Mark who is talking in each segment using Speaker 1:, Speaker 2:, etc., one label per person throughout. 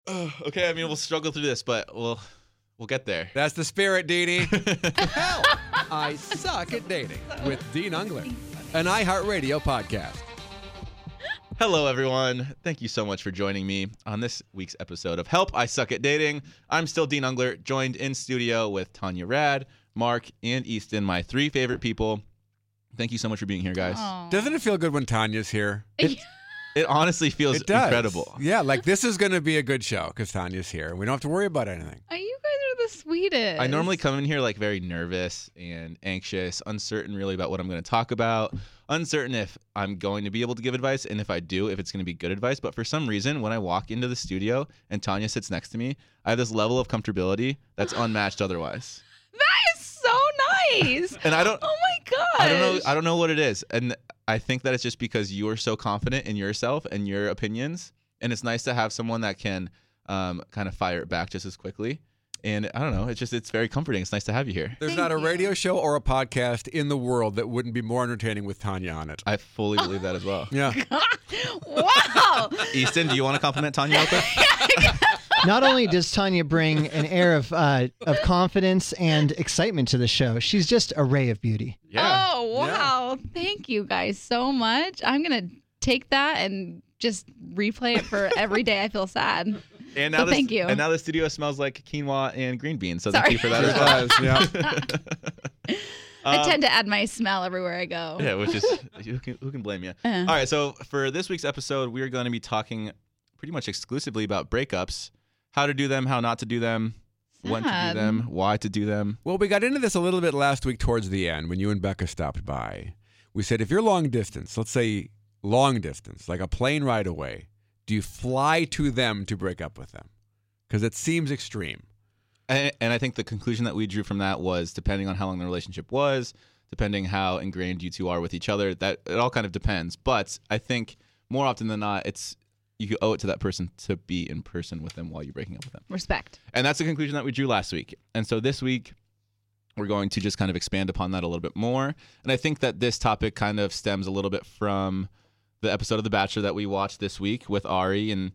Speaker 1: Okay, I mean, we'll struggle through this, but we'll get there.
Speaker 2: That's the spirit, Deanie. Help! I Suck at Dating with Dean Ungler, an iHeartRadio podcast.
Speaker 1: Hello, everyone. Thank you so much for joining me on this week's episode of Help, I Suck at Dating. I'm still Dean Ungler, joined in studio with Tanya Rad, Mark, and Easton, my three favorite people. Thank you so much for being here, guys.
Speaker 3: Aww.
Speaker 2: Doesn't it feel good when Tanya's here?
Speaker 1: It honestly feels
Speaker 2: It does.
Speaker 1: incredible.
Speaker 2: Yeah, like this is going to be a good show because Tanya's here. We don't have to worry about anything.
Speaker 3: You guys are the sweetest.
Speaker 1: I normally come in here like very nervous and anxious, uncertain really about what I'm going to talk about, uncertain if I'm going to be able to give advice, and if I do, if it's going to be good advice. But for some reason, when I walk into the studio and Tanya sits next to me, I have this level of comfortability that's unmatched otherwise.
Speaker 3: That is so nice.
Speaker 1: And I don't.
Speaker 3: Oh my gosh.
Speaker 1: I don't know what it is, and I think that it's just because you are so confident in yourself and your opinions, and it's nice to have someone that can kind of fire it back just as quickly. And I don't know, it's very comforting. It's nice to have you here.
Speaker 2: There's
Speaker 3: Thank
Speaker 2: not a
Speaker 3: you.
Speaker 2: radio show or a podcast in the world that wouldn't be more entertaining with Tanya on it.
Speaker 1: I fully believe that as well.
Speaker 2: Yeah.
Speaker 3: Wow.
Speaker 1: Easton, do you want to compliment Tanya real quick?
Speaker 4: Not only does Tanya bring an air of confidence and excitement to the show, she's just a ray of beauty.
Speaker 1: Yeah.
Speaker 3: Oh, wow. Thank you guys so much. I'm going to take that and just replay it for every day I feel sad.
Speaker 1: And
Speaker 3: So thank you.
Speaker 1: And now the studio smells like quinoa and green beans. So
Speaker 3: Sorry.
Speaker 1: thank you for that
Speaker 2: Sure
Speaker 1: as well.
Speaker 2: does, yeah.
Speaker 3: I tend to add my smell everywhere I go.
Speaker 1: Yeah, which is who can blame you? All right, so for this week's episode, we are going to be talking pretty much exclusively about breakups, how to do them, how not to do them, when to
Speaker 3: Sad.
Speaker 1: do them, why to do them.
Speaker 2: Well, we got into this a little bit last week towards the end when you and Becca stopped by. We said if you're long distance, let's say long distance, like a plane ride away, do you fly to them to break up with them? Because it seems extreme.
Speaker 1: And I think the conclusion that we drew from that was depending on how long the relationship was, depending how ingrained you two are with each other, that it all kind of depends. But I think more often than not, you owe it to that person to be in person with them while you're breaking up with them.
Speaker 3: Respect.
Speaker 1: And that's the conclusion that we drew last week. And so this week, we're going to just kind of expand upon that a little bit more. And I think that this topic kind of stems a little bit from the episode of The Bachelor that we watched this week with Ari. And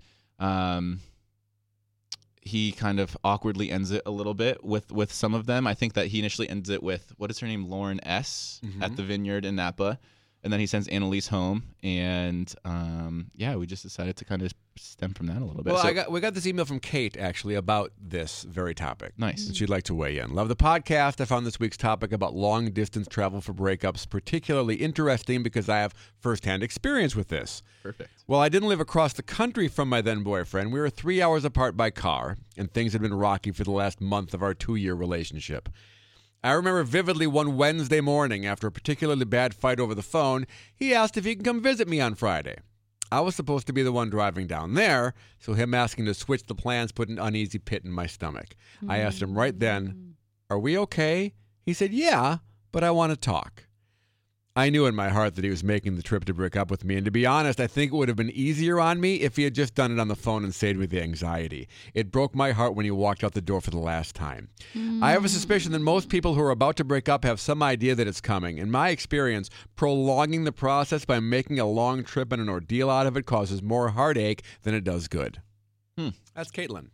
Speaker 1: he kind of awkwardly ends it a little bit with some of them. I think that he initially ends it with, what is her name? Lauren S. At the Vineyard in Napa. And then he sends Annalise home. And we just decided to kind of stem from that a little bit.
Speaker 2: Well,
Speaker 1: So-
Speaker 2: we got this email from Kate, actually, about this very topic.
Speaker 1: Nice.
Speaker 2: And she'd like to weigh in. Love the podcast. I found this week's topic about long-distance travel for breakups particularly interesting because I have firsthand experience with this.
Speaker 1: Perfect.
Speaker 2: Well, I didn't live across the country from my then-boyfriend. We were 3 hours apart by car, and things had been rocky for the last month of our 2-year relationship. I remember vividly one Wednesday morning, after a particularly bad fight over the phone, he asked if he can come visit me on Friday. I was supposed to be the one driving down there, so him asking to switch the plans put an uneasy pit in my stomach. I asked him right then, "Are we okay?" He said, "Yeah, but I want to talk." I knew in my heart that he was making the trip to break up with me, and to be honest, I think it would have been easier on me if he had just done it on the phone and saved me the anxiety. It broke my heart when he walked out the door for the last time. I have a suspicion that most people who are about to break up have some idea that it's coming. In my experience, prolonging the process by making a long trip and an ordeal out of it causes more heartache than it does good. That's Caitlin.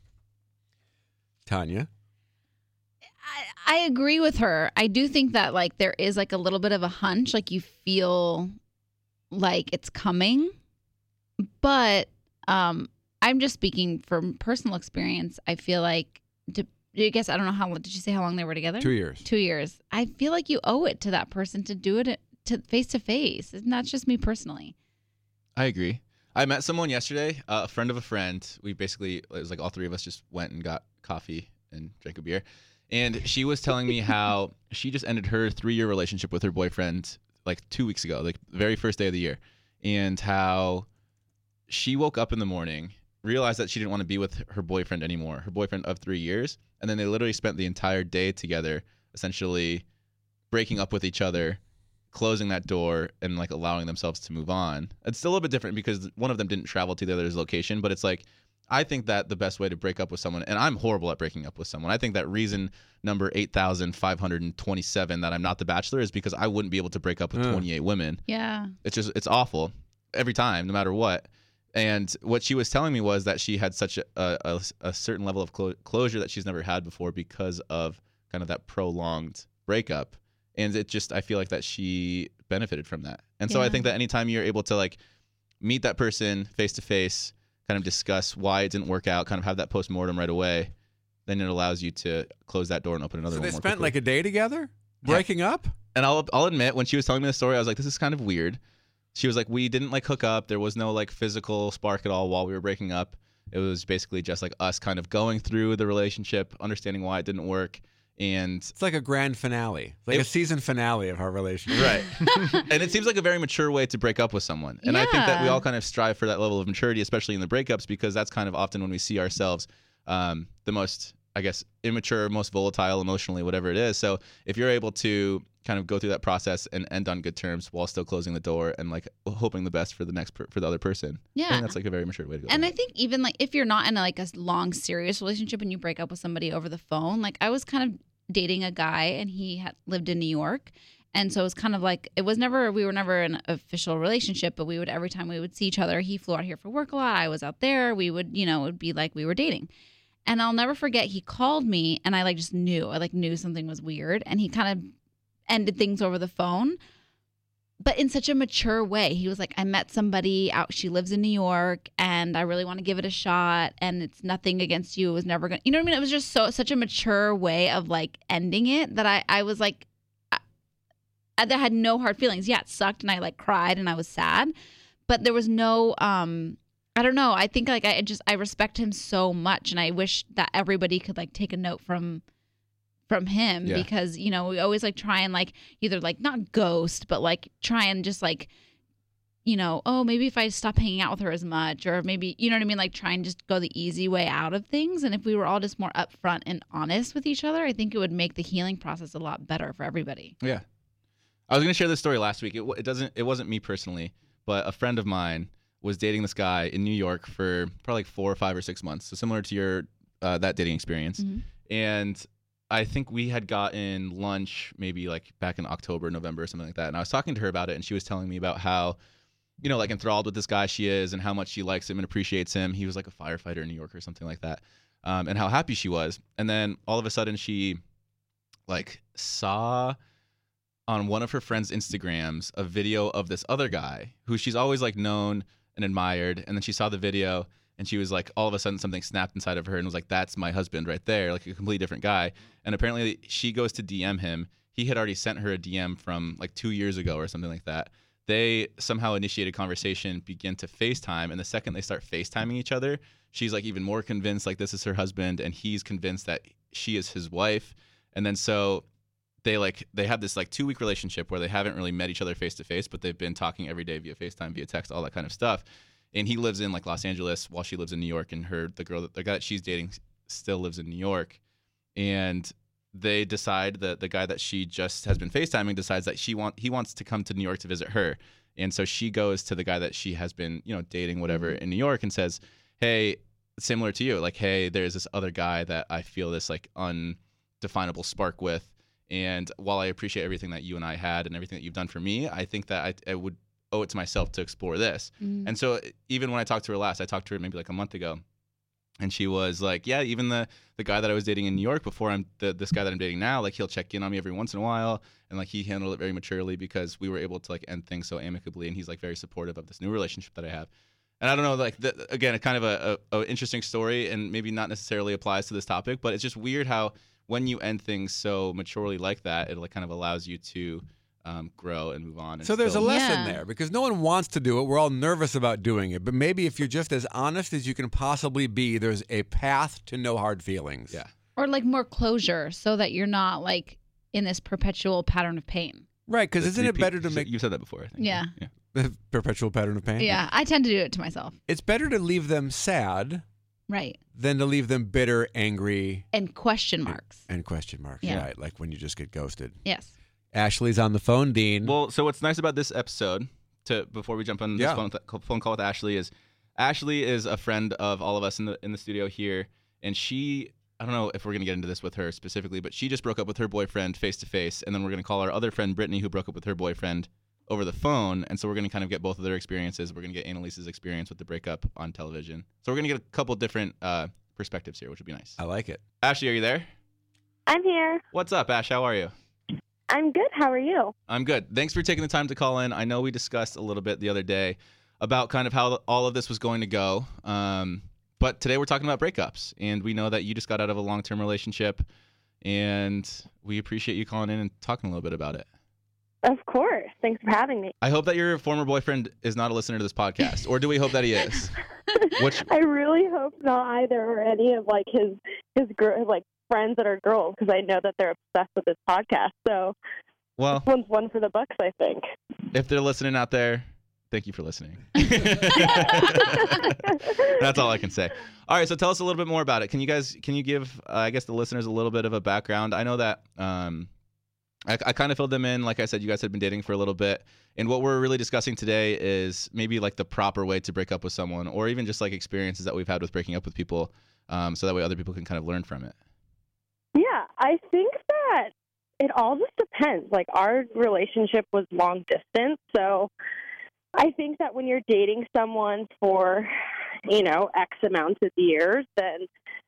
Speaker 2: Tanya?
Speaker 3: I agree with her. I do think that like there is like a little bit of a hunch, like you feel like it's coming. But I'm just speaking from personal experience. I feel like, I guess I don't know did you say how long they were together?
Speaker 2: 2 years.
Speaker 3: 2 years. I feel like you owe it to that person to do it to face to face. And that's just me personally.
Speaker 1: I agree. I met someone yesterday, a friend of a friend. It was like all three of us just went and got coffee and drank a beer. And she was telling me how she just ended her 3-year relationship with her boyfriend like 2 weeks ago, like the very first day of the year. And how she woke up in the morning, realized that she didn't want to be with her boyfriend anymore, her boyfriend of 3 years. And then they literally spent the entire day together, essentially breaking up with each other, closing that door and like allowing themselves to move on. It's still a little bit different because one of them didn't travel to the other's location, but it's like, I think that the best way to break up with someone, and I'm horrible at breaking up with someone, I think that reason number 8,527 that I'm not the Bachelor is because I wouldn't be able to break up with 28 women.
Speaker 3: Yeah.
Speaker 1: It's awful every time, no matter what. And what she was telling me was that she had such a certain level of closure that she's never had before because of kind of that prolonged breakup. And I feel like that she benefited from that. And so I think that anytime you're able to like meet that person face to face, kind of discuss why it didn't work out, kind of have that postmortem right away, then it allows you to close that door and open another
Speaker 2: So
Speaker 1: one.
Speaker 2: they
Speaker 1: more
Speaker 2: spent
Speaker 1: quickly.
Speaker 2: like a day together breaking up?
Speaker 1: And I'll admit, when she was telling me the story, I was like, this is kind of weird. She was like, we didn't like hook up. There was no like physical spark at all while we were breaking up. It was basically just like us kind of going through the relationship, understanding why it didn't work. And
Speaker 2: It's like a grand finale, like a season finale of our relationship.
Speaker 1: right. And it seems like a very mature way to break up with someone. And I think that we
Speaker 3: Yeah.
Speaker 1: all kind of strive for that level of maturity, especially in the breakups, because that's kind of often when we see ourselves the most, I guess, immature, most volatile emotionally, whatever it is. So if you're able to kind of go through that process and end on good terms while still closing the door and like hoping the best for the for the other person, I
Speaker 3: Yeah.
Speaker 1: think that's like a very mature way to go.
Speaker 3: And I think even like if you're not in like a long serious relationship and you break up with somebody over the phone, like I was kind of dating a guy and he had lived in New York, and so it was kind of like we were never in an official relationship, but we would every time we would see each other, he flew out here for work a lot, I was out there, we would it would be like we were dating. And I'll never forget, he called me and I like just knew something was weird, and he kind of ended things over the phone, but in such a mature way. He was like, I met somebody out, she lives in New York, and I really want to give it a shot, and it's nothing against you. It was never going to, you know what I mean? It was just such a mature way of like ending it that I was like, I had no hard feelings. Yeah, it sucked, and I like cried and I was sad, but there was no, I don't know. I think like I respect him so much, and I wish that everybody could like take a note from him,
Speaker 1: Yeah.
Speaker 3: because we always like try and like either like not ghost, but like try and just like oh, maybe if I stop hanging out with her as much, or maybe you know what I mean, like try and just go the easy way out of things. And if we were all just more upfront and honest with each other, I think it would make the healing process a lot better for everybody.
Speaker 1: Yeah. I was going to share this story last week. It wasn't me personally, but a friend of mine was dating this guy in New York for probably like 4 or 5 or 6 months. So similar to your that dating experience.
Speaker 3: Mhm.
Speaker 1: And I think we had gotten lunch maybe like back in October, November, or something like that. And I was talking to her about it, and she was telling me about how, like enthralled with this guy she is and how much she likes him and appreciates him. He was like a firefighter in New York or something like that. And how happy she was. And then all of a sudden she like saw on one of her friends' Instagrams a video of this other guy who she's always like known and admired. And then she saw the video, and she was like, all of a sudden something snapped inside of her and was like, that's my husband right there, like a completely different guy. And apparently she goes to DM him. He had already sent her a DM from like 2 years ago or something like that. They somehow initiated conversation, begin to FaceTime. And the second they start FaceTiming each other, she's like even more convinced like this is her husband, and he's convinced that she is his wife. And then so they have this like 2-week relationship where they haven't really met each other face to face, but they've been talking every day via FaceTime, via text, all that kind of stuff. And he lives in like Los Angeles while she lives in New York, and the guy that she's dating still lives in New York. And they decide that the guy that she just has been FaceTiming decides that he wants to come to New York to visit her. And so she goes to the guy that she has been, dating, whatever, in New York, and says, hey, similar to you, like, hey, there's this other guy that I feel this like undefinable spark with. And while I appreciate everything that you and I had and everything that you've done for me, I think that I would owe it to myself to explore this.
Speaker 3: Mhm.
Speaker 1: And so even when I talked to her last, I talked to her maybe like a month ago, and she was like, yeah, even the guy that I was dating in New York before this guy that I'm dating now, like he'll check in on me every once in a while, and like he handled it very maturely because we were able to like end things so amicably, and he's like very supportive of this new relationship that I have. And I don't know, like again, kind of a interesting story, and maybe not necessarily applies to this topic, but it's just weird how when you end things so maturely like that, it like kind of allows you to grow and move on. And
Speaker 2: So there's a
Speaker 1: still-
Speaker 2: lesson
Speaker 3: Yeah.
Speaker 2: there, because no one wants to do it. We're all nervous about doing it. But maybe if you're just as honest as you can possibly be, there's a path to no hard feelings.
Speaker 1: Yeah.
Speaker 3: Or like more closure, so that you're not like in this perpetual pattern of pain.
Speaker 2: Right, because isn't it better to make
Speaker 1: You said that before, I think.
Speaker 3: Yeah.
Speaker 2: the perpetual pattern of pain?
Speaker 3: Yeah, I tend to do it to myself.
Speaker 2: It's better to leave them sad
Speaker 3: Right.
Speaker 2: than to leave them bitter, angry,
Speaker 3: And question marks.
Speaker 2: and question marks.
Speaker 3: Yeah.
Speaker 2: Right, like when you just get ghosted.
Speaker 3: Yes.
Speaker 2: Ashley's on the phone, Dean.
Speaker 1: Well, so what's nice about this episode, before we jump on this
Speaker 2: Yeah.
Speaker 1: phone call with Ashley, is a friend of all of us in the studio here, and she, I don't know if we're gonna get into this with her specifically, but she just broke up with her boyfriend face to face, and then we're gonna call our other friend Brittany, who broke up with her boyfriend over the phone, and so we're going to kind of get both of their experiences. We're going to get Annalise's experience with the breakup on television. So we're going to get a couple different perspectives here, which would be nice.
Speaker 2: I like it.
Speaker 1: Ashley, are you there?
Speaker 5: I'm here.
Speaker 1: What's up, Ash? How are you?
Speaker 5: I'm good. How are you?
Speaker 1: I'm good. Thanks for taking the time to call in. I know we discussed a little bit the other day about kind of how all of this was going to go. But today we're talking about breakups, and we know that you just got out of a long-term relationship, and we appreciate you calling in and talking a little bit about it.
Speaker 5: Of course. Thanks for having me.
Speaker 1: I hope that your former boyfriend is not a listener to this podcast, or do we hope that he is?
Speaker 5: I really hope not either, or any of like his friends that are girls, because I know that they're obsessed with this podcast. So
Speaker 1: Well,
Speaker 5: this one's one for the books, I think.
Speaker 1: if they're listening out there, thank you for listening. That's all I can say. All right, so tell us a little bit more about it. Can you give, I guess, the listeners a little bit of a background? I know that I kind of filled them in. Like I said, you guys had been dating for a little bit. And what we're really discussing today is maybe like the proper way to break up with someone, or even just like experiences that we've had with breaking up with people, so that way other people can kind of learn from it.
Speaker 5: Yeah, I think that it all just depends. Like, our relationship was long distance, so I think that when you're dating someone for, X amount of years, then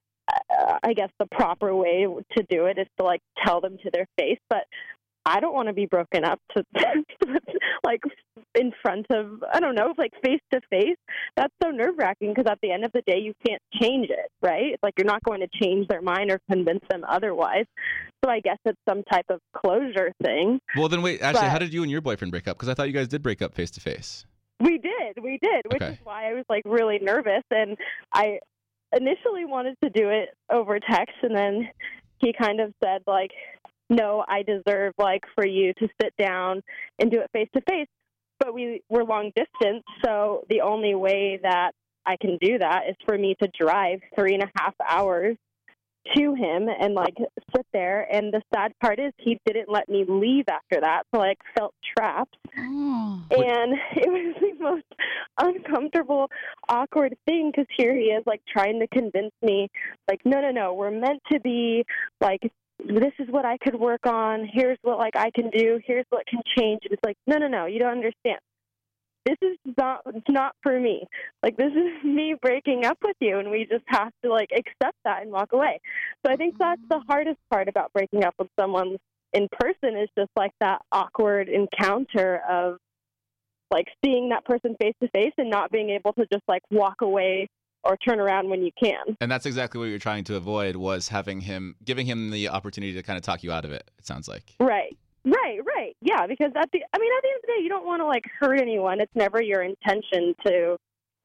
Speaker 5: I guess the proper way to do it is to, like, tell them to their face. But I don't want to be broken up to like, in front of, I don't know, like, face to face. That's so nerve-wracking, because at the end of the day, you can't change it, right? It's like, you're not going to change their mind or convince them otherwise. So I guess it's some type of closure thing.
Speaker 1: Well, then wait, Ashley, how did you and your boyfriend break up? Because I thought you guys did break up face to face.
Speaker 5: We did, which is why I was, like, really nervous. And I initially wanted to do it over text, and then he kind of said, like, no, I deserve, like, for you to sit down and do it face to face. But we were long distance, so the only way that I can do that is for me to drive 3.5 hours to him and, like, sit there. And the sad part is he didn't let me leave after that, so I, like, felt trapped.
Speaker 3: Oh.
Speaker 5: And it was the most uncomfortable, awkward thing, because here he is, like, trying to convince me, like, no, we're meant to be, like, this is what I could work on. Here's what, like, I can do. Here's what can change. And it's like, no, you don't understand. This is not for me. Like, this is me breaking up with you, and we just have to, like, accept that and walk away. So I think that's the hardest part about breaking up with someone in person, is just, like, that awkward encounter of, like, seeing that person face to face and not being able to just, like, walk away or turn around when you can.
Speaker 1: And that's exactly what you're trying to avoid, was giving him the opportunity to kind of talk you out of it, it sounds like.
Speaker 5: Right. Yeah, because at the end of the day, you don't want to, like, hurt anyone. It's never your intention to,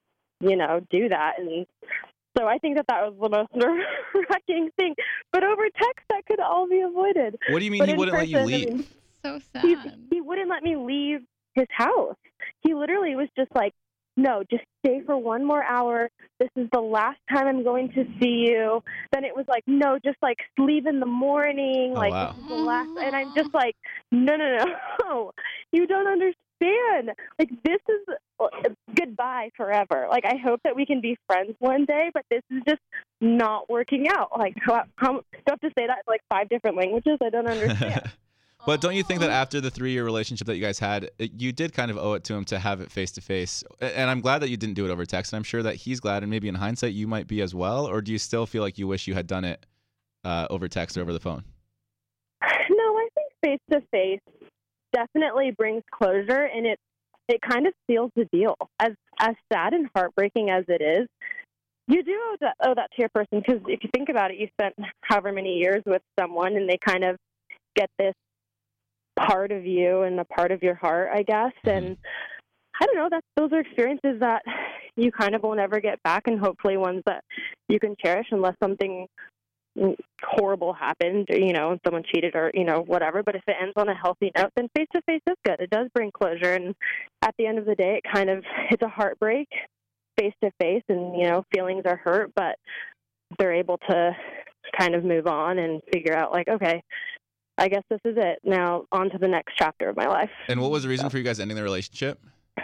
Speaker 5: do that. And so I think that was the most nerve-wracking thing. But over text, that could all be avoided.
Speaker 1: What do you mean he wouldn't let you leave?
Speaker 3: So sad.
Speaker 5: He wouldn't let me leave his house. He literally was just like, no, just stay for 1 more hour. This is the last time I'm going to see you. Then it was like, no, just, like, leave in the morning.
Speaker 1: Wow.
Speaker 5: This is the last. And I'm just like, no. You don't understand. Like, this is goodbye forever. Like, I hope that we can be friends one day, but this is just not working out. Like, do I have to say that in, like, 5 different languages? I don't understand.
Speaker 1: But don't you think that after the 3-year relationship that you guys had, you did kind of owe it to him to have it face to face? And I'm glad that you didn't do it over text. And I'm sure that he's glad, and maybe in hindsight you might be as well. Or do you still feel like you wish you had done it over text or over the phone?
Speaker 5: No, I think face to face definitely brings closure, and it kind of seals the deal. As sad and heartbreaking as it is, you do owe that to your person, because if you think about it, you spent however many years with someone, and they kind of get this part of you and a part of your heart, I guess. And I don't know, those are experiences that you kind of will never get back, and hopefully ones that you can cherish unless something horrible happened, and someone cheated or, whatever. But if it ends on a healthy note, then face-to-face is good. It does bring closure. And at the end of the day, it's a heartbreak face-to-face, and, feelings are hurt, but they're able to kind of move on and figure out, like, okay, I guess this is it. Now on to the next chapter of my life.
Speaker 1: And what was the reason for you guys ending the relationship?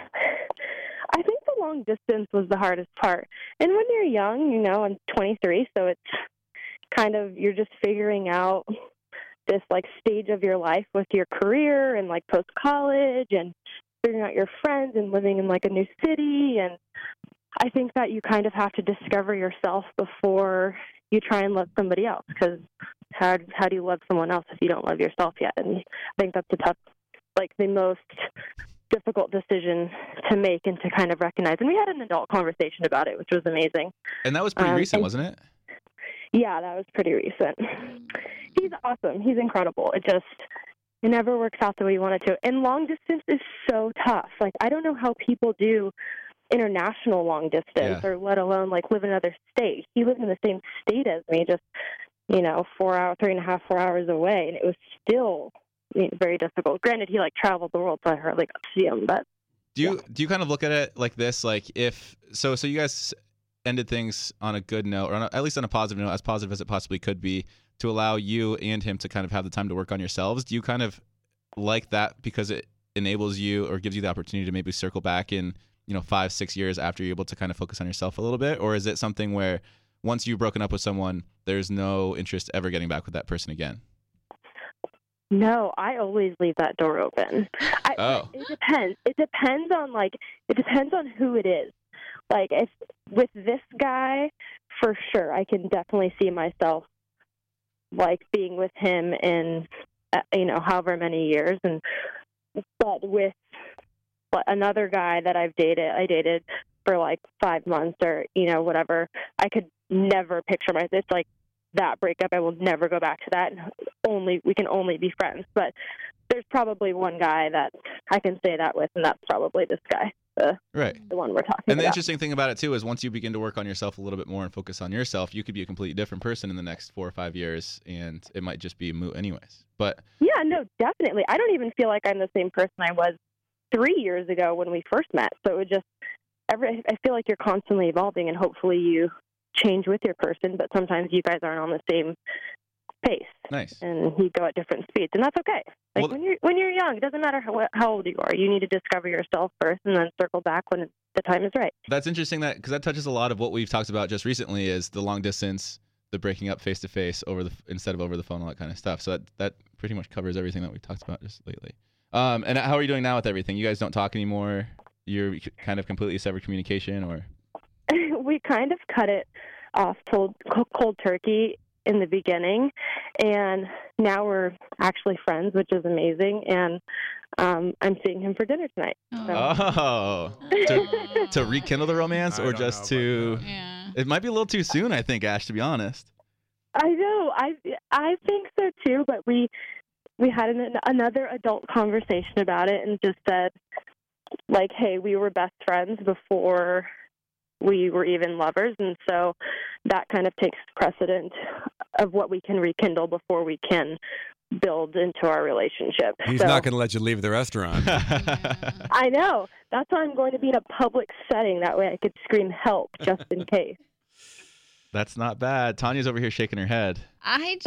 Speaker 5: I think the long distance was the hardest part. And when you're young, I'm 23, so it's kind of, you're just figuring out this like stage of your life with your career and like post college and figuring out your friends and living in like a new city. And I think that you kind of have to discover yourself before you try and love somebody else, because how do you love someone else if you don't love yourself yet? And I think that's the most difficult decision to make and to kind of recognize. And we had an adult conversation about it, which was amazing.
Speaker 1: And that was pretty recent, wasn't it?
Speaker 5: Yeah, that was pretty recent. He's awesome. He's incredible. It never works out the way you want it to. And long distance is so tough. Like, I don't know how people do international long distance, or let alone like live in another state. He lived in the same state as me, just 3.5, 4 hours away, and it was still very difficult. Granted, he like traveled the world, so I hardly got to see him. But
Speaker 1: do you kind of look at it like this? Like, if so you guys ended things on a good note, or at least on a positive note, as positive as it possibly could be, to allow you and him to kind of have the time to work on yourselves. Do you kind of like that because it enables you or gives you the opportunity to maybe circle back in 5-6 years after you're able to kind of focus on yourself a little bit? Or is it something where once you've broken up with someone, there's no interest ever getting back with that person again?
Speaker 5: No, I always leave that door open. It depends. It depends on who it is. Like, if with this guy, for sure, I can definitely see myself like being with him in however many years. But with another guy that I dated for like 5 months or whatever, I could never picture myself. It's like that breakup. I will never go back to that. And we can only be friends. But there's probably one guy that I can say that with, and that's probably this guy. The one we're talking about.
Speaker 1: And the interesting thing about it too is once you begin to work on yourself a little bit more and focus on yourself, you could be a completely different person in the next 4 or 5 years, and it might just be moot anyways. But
Speaker 5: yeah, no, definitely. I don't even feel like I'm the same person I was 3 years ago when we first met. So it would just I feel like you're constantly evolving, and hopefully you change with your person, but sometimes you guys aren't on the same pace.
Speaker 1: Nice.
Speaker 5: And you go at different speeds, and that's okay. Like, when you're young, it doesn't matter how old you are. You need to discover yourself first, and then circle back when the time is right.
Speaker 1: That's interesting, because that touches a lot of what we've talked about just recently, is the long distance, the breaking up face to face instead of over the phone, all that kind of stuff. So that pretty much covers everything that we've talked about just lately. And how are you doing now with everything? You guys don't talk anymore? You're kind of completely severed communication, or?
Speaker 5: We kind of cut it off cold turkey in the beginning, and now we're actually friends, which is amazing. And I'm seeing him for dinner tonight.
Speaker 1: So. To rekindle the romance, or just to? Yeah. It might be a little too soon, I think, Ash. To be honest.
Speaker 5: I know. I think so too. But we had another adult conversation about it, and just said, like, hey, we were best friends before we were even lovers, and so that kind of takes precedent of what we can rekindle before we can build into our relationship.
Speaker 2: He's not going to let you leave the restaurant.
Speaker 5: I know. That's why I'm going to be in a public setting. That way I could scream help just in case.
Speaker 1: That's not bad. Tanya's over here shaking her head.
Speaker 3: I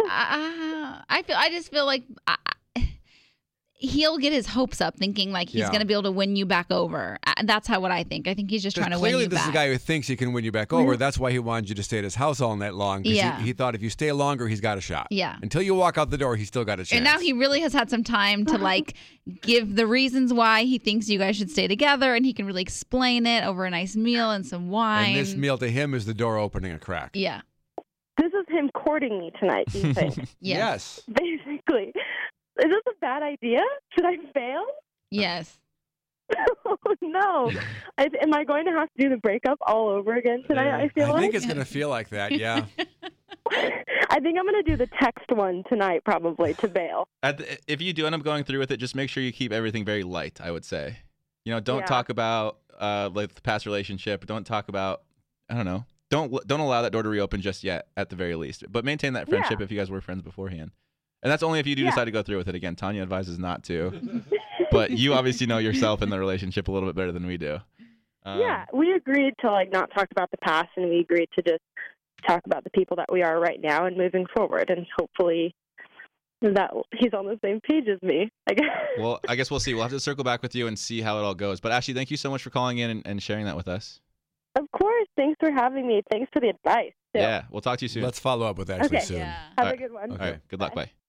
Speaker 3: just feel like he'll get his hopes up thinking like he's going to be able to win you back over. That's what I think. I think he's just trying to win you back.
Speaker 2: Clearly, this is a guy who thinks he can win you back over. That's why he wanted you to stay at his house all night long. Because he thought if you stay longer, he's got a shot.
Speaker 3: Yeah.
Speaker 2: Until you walk out the door, he's still got a chance.
Speaker 3: And now he really has had some time to like give the reasons why he thinks you guys should stay together, and he can really explain it over a nice meal and some wine.
Speaker 2: And this meal to him is the door opening a crack.
Speaker 3: Yeah.
Speaker 5: This is him courting me tonight, do you think?
Speaker 2: Yes.
Speaker 5: Basically. Is this a bad idea? Should I fail?
Speaker 3: Yes.
Speaker 5: Oh, no. Am I going to have to do the breakup all over again tonight, I
Speaker 2: think it's going to feel like that, yeah.
Speaker 5: I think I'm going to do the text one tonight, probably, to bail.
Speaker 1: If you do end up going through with it, just make sure you keep everything very light, I would say. Don't talk about like the past relationship. Don't talk about, I don't know. Don't allow that door to reopen just yet, at the very least. But maintain that friendship if you guys were friends beforehand. And that's only if you do decide to go through with it again. Tanya advises not to. But you obviously know yourself and the relationship a little bit better than we do.
Speaker 5: Yeah, we agreed to like not talk about the past, and we agreed to just talk about the people that we are right now and moving forward. And hopefully that he's on the same page as me, I guess.
Speaker 1: Well, I guess we'll see. We'll have to circle back with you and see how it all goes. But Ashley, thank you so much for calling in and sharing that with us.
Speaker 5: Of course. Thanks for having me. Thanks for the advice, too.
Speaker 1: Yeah, we'll talk to you soon.
Speaker 2: Let's follow up with Ashley soon.
Speaker 3: Yeah.
Speaker 5: Have a good one.
Speaker 1: Okay, good luck. Bye.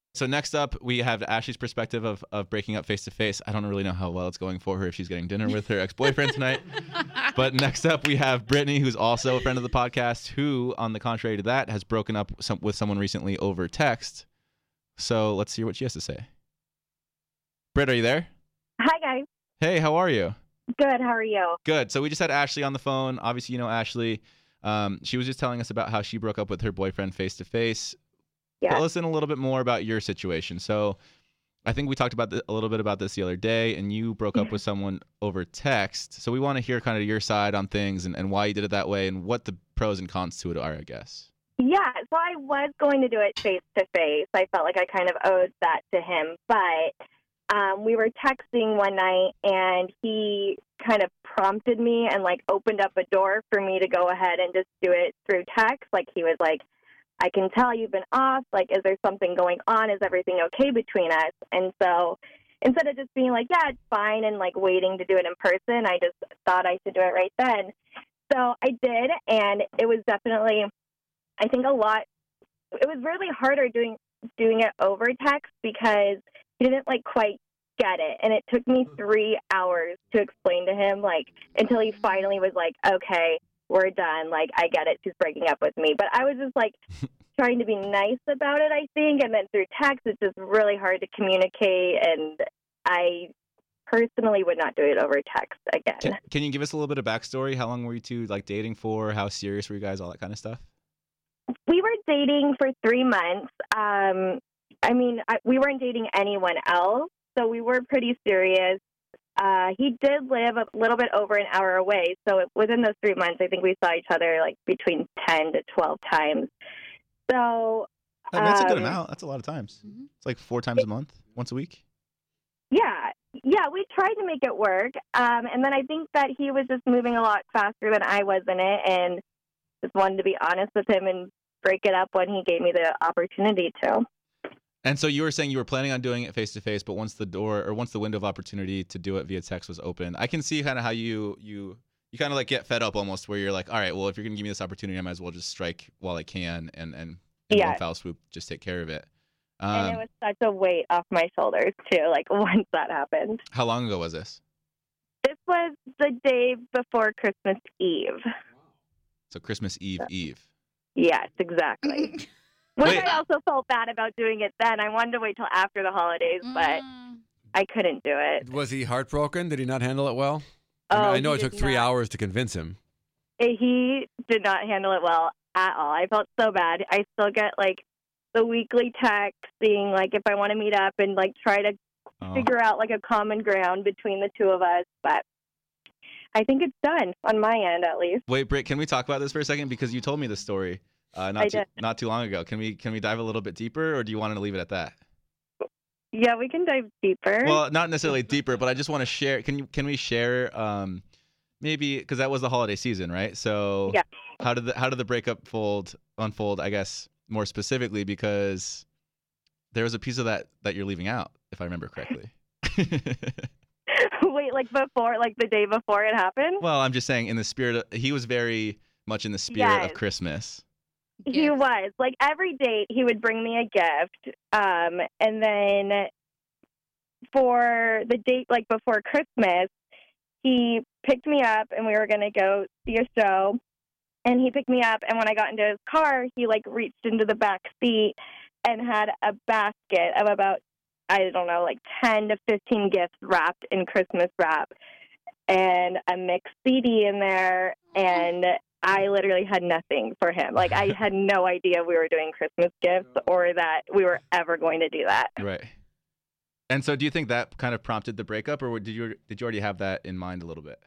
Speaker 1: So next up, we have Ashley's perspective of breaking up face to face. I don't really know how well it's going for her if she's getting dinner with her ex-boyfriend tonight. But next up, we have Brittany, who's also a friend of the podcast, who, on the contrary to that, has broken up with someone recently over text. So let's hear what she has to say. Britt, are you there?
Speaker 5: Hi, guys.
Speaker 1: Hey, how are you?
Speaker 5: Good. How are you?
Speaker 1: Good. So we just had Ashley on the phone. Obviously, you know Ashley. She was just telling us about how she broke up with her boyfriend face to face.
Speaker 5: Yeah.
Speaker 1: Tell us in a little bit more about your situation. So I think we talked about a little bit about this the other day, and you broke up with someone over text. So we want to hear kind of your side on things and why you did it that way and what the pros and cons to it are, I guess.
Speaker 5: Yeah, so I was going to do it face to face. I felt like I kind of owed that to him, but we were texting one night, and he kind of prompted me and like opened up a door for me to go ahead and just do it through text. Like he was like, I can tell you've been off. Like, is there something going on? Is everything okay between us? And so instead of just being like, yeah, it's fine, and like waiting to do it in person, I just thought I should do it right then. So I did, and it was definitely, I think it was really harder doing it over text because he didn't like quite get it. And it took me 3 hours to explain to him, like, until he finally was like, okay, we're done. Like, I get it. She's breaking up with me. But I was just like trying to be nice about it, I think. And then through text, it's just really hard to communicate. And I personally would not do it over text again.
Speaker 1: Can you give us a little bit of backstory? How long were you two like dating for? How serious were you guys? All that kind of stuff?
Speaker 5: We were dating for 3 months. We weren't dating anyone else, so we were pretty serious. He did live a little bit over an hour away, so within those 3 months, I think we saw each other like between 10 to 12 times. So
Speaker 1: I mean, that's a good amount. That's a lot of times.
Speaker 3: Mhm.
Speaker 1: It's like 4 times a month, once a week.
Speaker 5: Yeah, we tried to make it work, and then I think that he was just moving a lot faster than I was in it, and just wanted to be honest with him and break it up when he gave me the opportunity to.
Speaker 1: And so you were saying you were planning on doing it face to face, but once the window of opportunity to do it via text was open, I can see kind of how you kind of like get fed up almost, where you're like, all right, well, if you're gonna give me this opportunity, I might as well just strike while I can and in one foul swoop just take care of it.
Speaker 5: And it was such a weight off my shoulders too. Like once that happened.
Speaker 1: How long ago was this?
Speaker 5: This was the day before Christmas Eve.
Speaker 1: So Christmas Eve.
Speaker 5: Yes, exactly. Which
Speaker 1: Wait.
Speaker 5: I also felt bad about doing it then. I wanted to wait till after the holidays, but I couldn't do it.
Speaker 2: Was he heartbroken? Did he not handle it well? I know
Speaker 5: he
Speaker 2: it took
Speaker 5: did
Speaker 2: 3
Speaker 5: not.
Speaker 2: hours to convince him.
Speaker 5: He did not handle it well at all. I felt so bad. I still get like the weekly text being like if I want to meet up and like try to figure out like a common ground between the two of us, but I think it's done on my end at least.
Speaker 1: Wait, Britt, can we talk about this for a second? Because you told me this story not too long ago. Can we dive a little bit deeper, or do you want to leave it at that?
Speaker 5: Yeah, we can dive deeper.
Speaker 1: Well, not necessarily deeper, but I just want to share. Can we share maybe because that was the holiday season, right? So
Speaker 5: yeah.
Speaker 1: How did the breakup unfold? I guess more specifically because there was a piece of that you're leaving out, if I remember correctly.
Speaker 5: Wait, like before, like the day before it happened?
Speaker 1: Well, I'm just saying in the spirit of, he was very much in the spirit of Christmas.
Speaker 5: He was. Like every date he would bring me a gift. And then for the date like before Christmas, he picked me up and we were going to go see a show. And he picked me up, and when I got into his car, he like reached into the back seat and had a basket of about, I don't know, like 10 to 15 gifts wrapped in Christmas wrap and a mixed CD in there. And I literally had nothing for him. Like I had no idea we were doing Christmas gifts or that we were ever going to do that.
Speaker 1: Right. And so do you think that kind of prompted the breakup, or did you already have that in mind a little bit?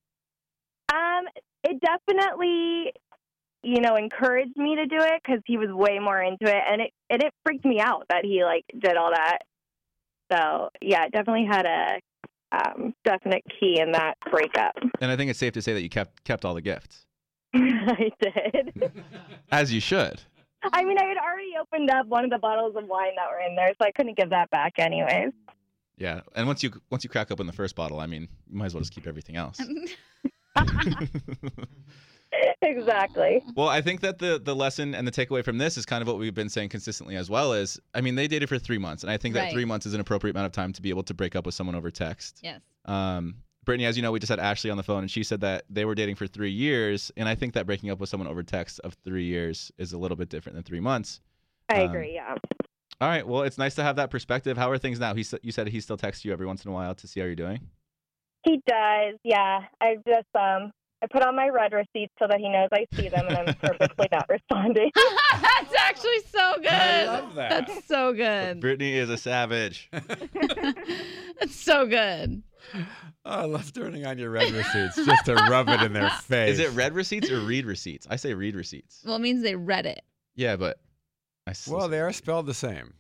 Speaker 5: It definitely, encouraged me to do it because he was way more into it. And it freaked me out that he like did all that. So yeah, it definitely had a definite key in that breakup.
Speaker 1: And I think it's safe to say that you kept all the gifts.
Speaker 5: I did.
Speaker 1: As you should.
Speaker 5: I mean, I had already opened up one of the bottles of wine that were in there, so I couldn't give that back anyways.
Speaker 1: Yeah, and once you crack open the first bottle, I mean, you might as well just keep everything else.
Speaker 5: Exactly.
Speaker 1: Well, I think that the lesson and the takeaway from this is kind of what we've been saying consistently as well as, I mean, they dated for 3 months, and I think that
Speaker 3: Right.
Speaker 1: 3 months is an appropriate amount of time to be able to break up with someone over text.
Speaker 3: Yes.
Speaker 1: Brittany, as you know, we just had Ashley on the phone, and she said that they were dating for 3 years, and I think that breaking up with someone over text of 3 years is a little bit different than 3 months.
Speaker 5: I agree, yeah.
Speaker 1: All right, well, it's nice to have that perspective. How are things now? You said he still texts you every once in a while to see how you're doing?
Speaker 5: He does, yeah. I just, I put on my red receipts so that he knows I see them and I'm purposely not responding.
Speaker 3: That's actually so good.
Speaker 2: I love that.
Speaker 3: That's so good.
Speaker 1: Brittany is a savage.
Speaker 3: That's so good.
Speaker 2: Oh, I love turning on your red receipts just to rub it in their face.
Speaker 1: Is it read receipts or read receipts? I say read receipts.
Speaker 3: Well, it means they read it.
Speaker 1: Yeah, but I still
Speaker 2: Well,
Speaker 1: say-
Speaker 2: they are spelled the same.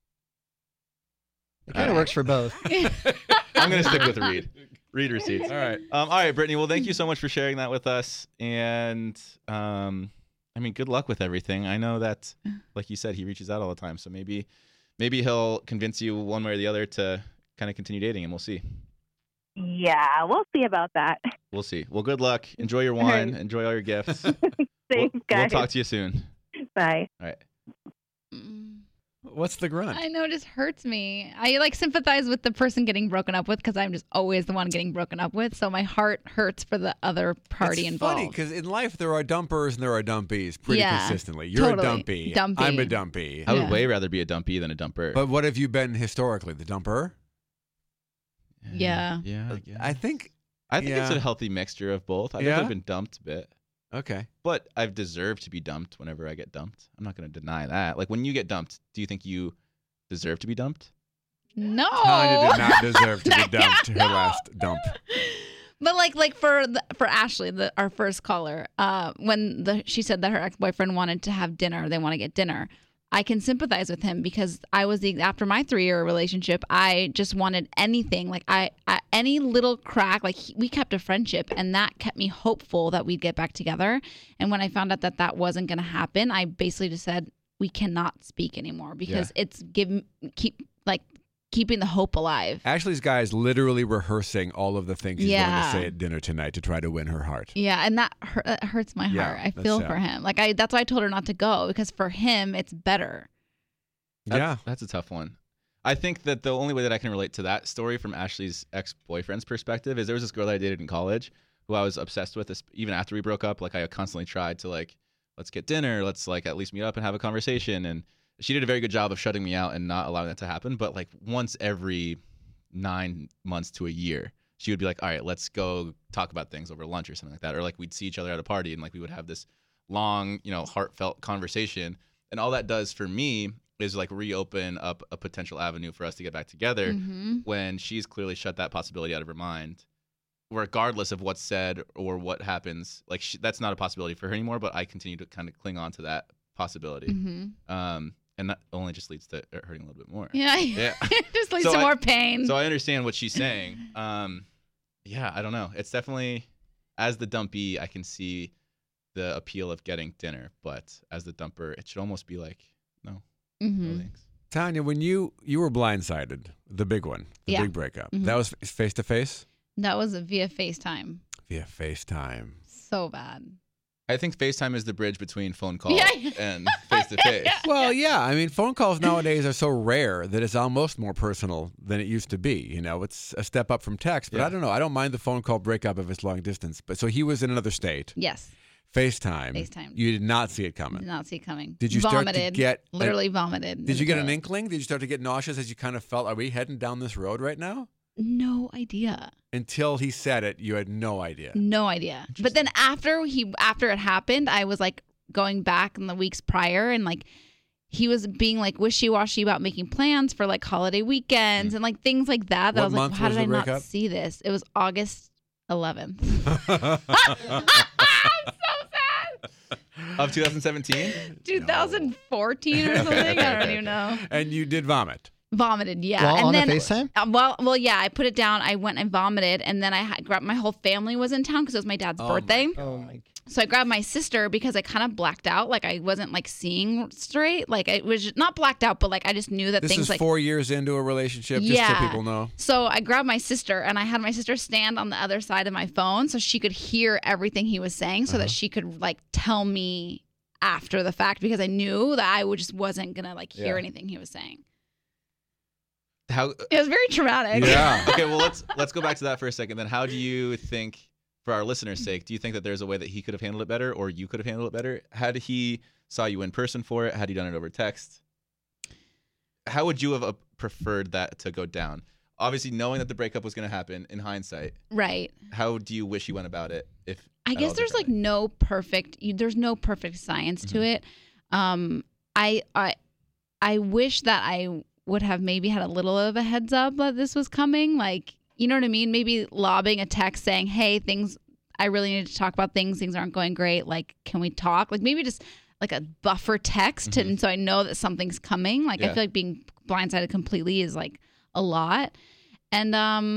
Speaker 4: It kind of works for both.
Speaker 1: I'm going to stick with read. Read receipts.
Speaker 2: All right.
Speaker 1: All right, Brittany. Well, thank you so much for sharing that with us. And, I mean, good luck with everything. I know that, like you said, he reaches out all the time. So maybe he'll convince you one way or the other to kind of continue dating, and we'll see.
Speaker 5: Yeah, we'll see about that.
Speaker 1: We'll see. Well, good luck. Enjoy your wine. Enjoy all your gifts.
Speaker 5: Thanks,
Speaker 1: We'll
Speaker 5: guys.
Speaker 1: talk to you soon.
Speaker 5: Bye.
Speaker 1: All right.
Speaker 2: What's the grunt?
Speaker 3: I know, it just hurts me. I like sympathize with the person getting broken up with because I'm just always the one getting broken up with. So my heart hurts for the other party
Speaker 2: it's
Speaker 3: involved.
Speaker 2: funny because in life there are dumpers and there are dumpies pretty
Speaker 3: Yeah,
Speaker 2: consistently. You're
Speaker 3: totally.
Speaker 2: a dumpy.
Speaker 3: Dumpy.
Speaker 2: I'm a dumpy.
Speaker 1: I would
Speaker 3: Yeah.
Speaker 1: way rather be a dumpy than a dumper.
Speaker 2: But what have you been historically? The dumper?
Speaker 3: Yeah.
Speaker 1: Yeah.
Speaker 2: I think.
Speaker 1: I think it's
Speaker 2: yeah.
Speaker 1: a healthy mixture of both. I've
Speaker 2: Yeah?
Speaker 1: never been dumped a bit.
Speaker 2: Okay.
Speaker 1: But I've deserved to be dumped whenever I get dumped. I'm not going to deny that. Like, when you get dumped, do you think you deserve to be dumped?
Speaker 3: No.
Speaker 2: Tanya did not deserve to be
Speaker 3: Yeah,
Speaker 2: dumped her
Speaker 3: no.
Speaker 2: last dump.
Speaker 3: But like for Ashley, our first caller, when she said that her ex-boyfriend wanted to have dinner, they want to get dinner. I can sympathize with him because I was after my 3-year relationship, I just wanted anything, like I any little crack, like we kept a friendship, and that kept me hopeful that we'd get back together. And when I found out that wasn't going to happen, I basically just said we cannot speak anymore because it's keeping the hope alive.
Speaker 2: Ashley's guy is literally rehearsing all of the things he's going to
Speaker 3: Yeah.
Speaker 2: say at dinner tonight to try to win her heart.
Speaker 3: Yeah, and that hurts my
Speaker 2: Yeah,
Speaker 3: heart. I
Speaker 2: that's
Speaker 3: feel
Speaker 2: sad.
Speaker 3: for him. Like that's why I told her not to go because for him it's better.
Speaker 1: That's a tough one. I think that the only way that I can relate to that story from Ashley's ex-boyfriend's perspective is there was this girl that I dated in college who I was obsessed with. Even after we broke up, like I constantly tried to let's get dinner, let's at least meet up and have a conversation. And she did a very good job of shutting me out and not allowing that to happen. But once every 9 months to a year, she would be like, all right, let's go talk about things over lunch or something like that. Or we'd see each other at a party and we would have this long, heartfelt conversation. And all that does for me is reopen up a potential avenue for us to get back together when she's clearly shut that possibility out of her mind, regardless of what's said or what happens. That's not a possibility for her anymore, but I continue to kind of cling on to that possibility. And that only just leads to it hurting a little bit more.
Speaker 3: Yeah,
Speaker 1: Yeah.
Speaker 3: it just leads
Speaker 1: So
Speaker 3: to
Speaker 1: I-
Speaker 3: more pain.
Speaker 1: So I understand what she's saying. Yeah, I don't know. It's definitely, as the dumpy, I can see the appeal of getting dinner, but as the dumper, it should almost be no thanks.
Speaker 2: Tanya, when you were blindsided, the big one, the
Speaker 3: Yeah.
Speaker 2: big breakup,
Speaker 3: Mhm.
Speaker 2: that was face to face?
Speaker 3: That was via FaceTime.
Speaker 2: Via FaceTime.
Speaker 3: So bad.
Speaker 1: I think FaceTime is the bridge between phone call
Speaker 3: Yeah.
Speaker 1: and face to face.
Speaker 2: Well, yeah. I mean, phone calls nowadays are so rare that it's almost more personal than it used to be. It's a step up from text, but
Speaker 1: Yeah.
Speaker 2: I don't know. I don't mind the phone call breakup if it's long distance. But so he was in another state.
Speaker 3: Yes.
Speaker 2: FaceTime.
Speaker 3: FaceTime.
Speaker 2: You did not see it
Speaker 3: Did
Speaker 2: coming.
Speaker 3: not see it coming.
Speaker 2: Did you start to
Speaker 3: vomited,
Speaker 2: get
Speaker 3: literally vomited?
Speaker 2: Did you get an
Speaker 3: into-
Speaker 2: inkling? Did you start to get nauseous as you kind of felt, are we heading down this road right now?
Speaker 3: No idea.
Speaker 2: Until he said it, you had no idea.
Speaker 3: No idea. But then after it happened, I was going back in the weeks prior and he was being wishy-washy about making plans for holiday weekends and things like that.
Speaker 2: What
Speaker 3: I was
Speaker 2: month
Speaker 3: how
Speaker 2: was
Speaker 3: did I
Speaker 2: the
Speaker 3: not
Speaker 2: breakup?
Speaker 3: see this? It was August 11th. I'm so sad.
Speaker 1: Of 2017?
Speaker 3: 2014 or something. I don't even know.
Speaker 2: And you did vomit.
Speaker 3: Vomited, yeah.
Speaker 4: While
Speaker 3: and
Speaker 4: on
Speaker 3: then,
Speaker 4: the FaceTime?
Speaker 3: Well, yeah. I put it down. I went and vomited, and then I grabbed. My whole family was in town because it was my dad's
Speaker 2: Oh,
Speaker 3: birthday.
Speaker 4: Oh my.
Speaker 3: So I grabbed my sister because I kind of blacked out. Like I wasn't like seeing straight. Like it was just, not blacked out, but like I just knew that
Speaker 2: This
Speaker 3: things
Speaker 2: is
Speaker 3: like
Speaker 2: 4 years into a relationship, just so
Speaker 3: Yeah.
Speaker 2: people know.
Speaker 3: So I grabbed my sister and I had my sister stand on the other side of my phone so she could hear everything he was saying so that she could like tell me after the fact because I knew that I just wasn't going to like hear
Speaker 2: Yeah.
Speaker 3: anything he was saying.
Speaker 1: How?
Speaker 3: It was very traumatic.
Speaker 2: Yeah.
Speaker 1: Okay, well let's go back to that for a second. Then how do you think, for our listeners' sake, do you think that there's a way that he could have handled it better, or you could have handled it better? Had he saw you in person for it? Had he done it over text? How would you have preferred that to go down? Obviously, knowing that the breakup was going to happen in hindsight,
Speaker 3: Right.
Speaker 1: how do you wish you went about it? If
Speaker 3: I
Speaker 1: at
Speaker 3: guess
Speaker 1: all
Speaker 3: there's like
Speaker 1: differently?
Speaker 3: no perfect there's no perfect science to it. I wish that I would have maybe had a little of a heads up that this was coming. Like, you know what I mean? Maybe lobbing a text saying, "Hey, I really need to talk about things. Things aren't going great. Like, can we talk?" Like maybe just like a buffer text and so I know that something's coming. Like I
Speaker 1: Yeah.
Speaker 3: feel like being blindsided completely is like a lot. And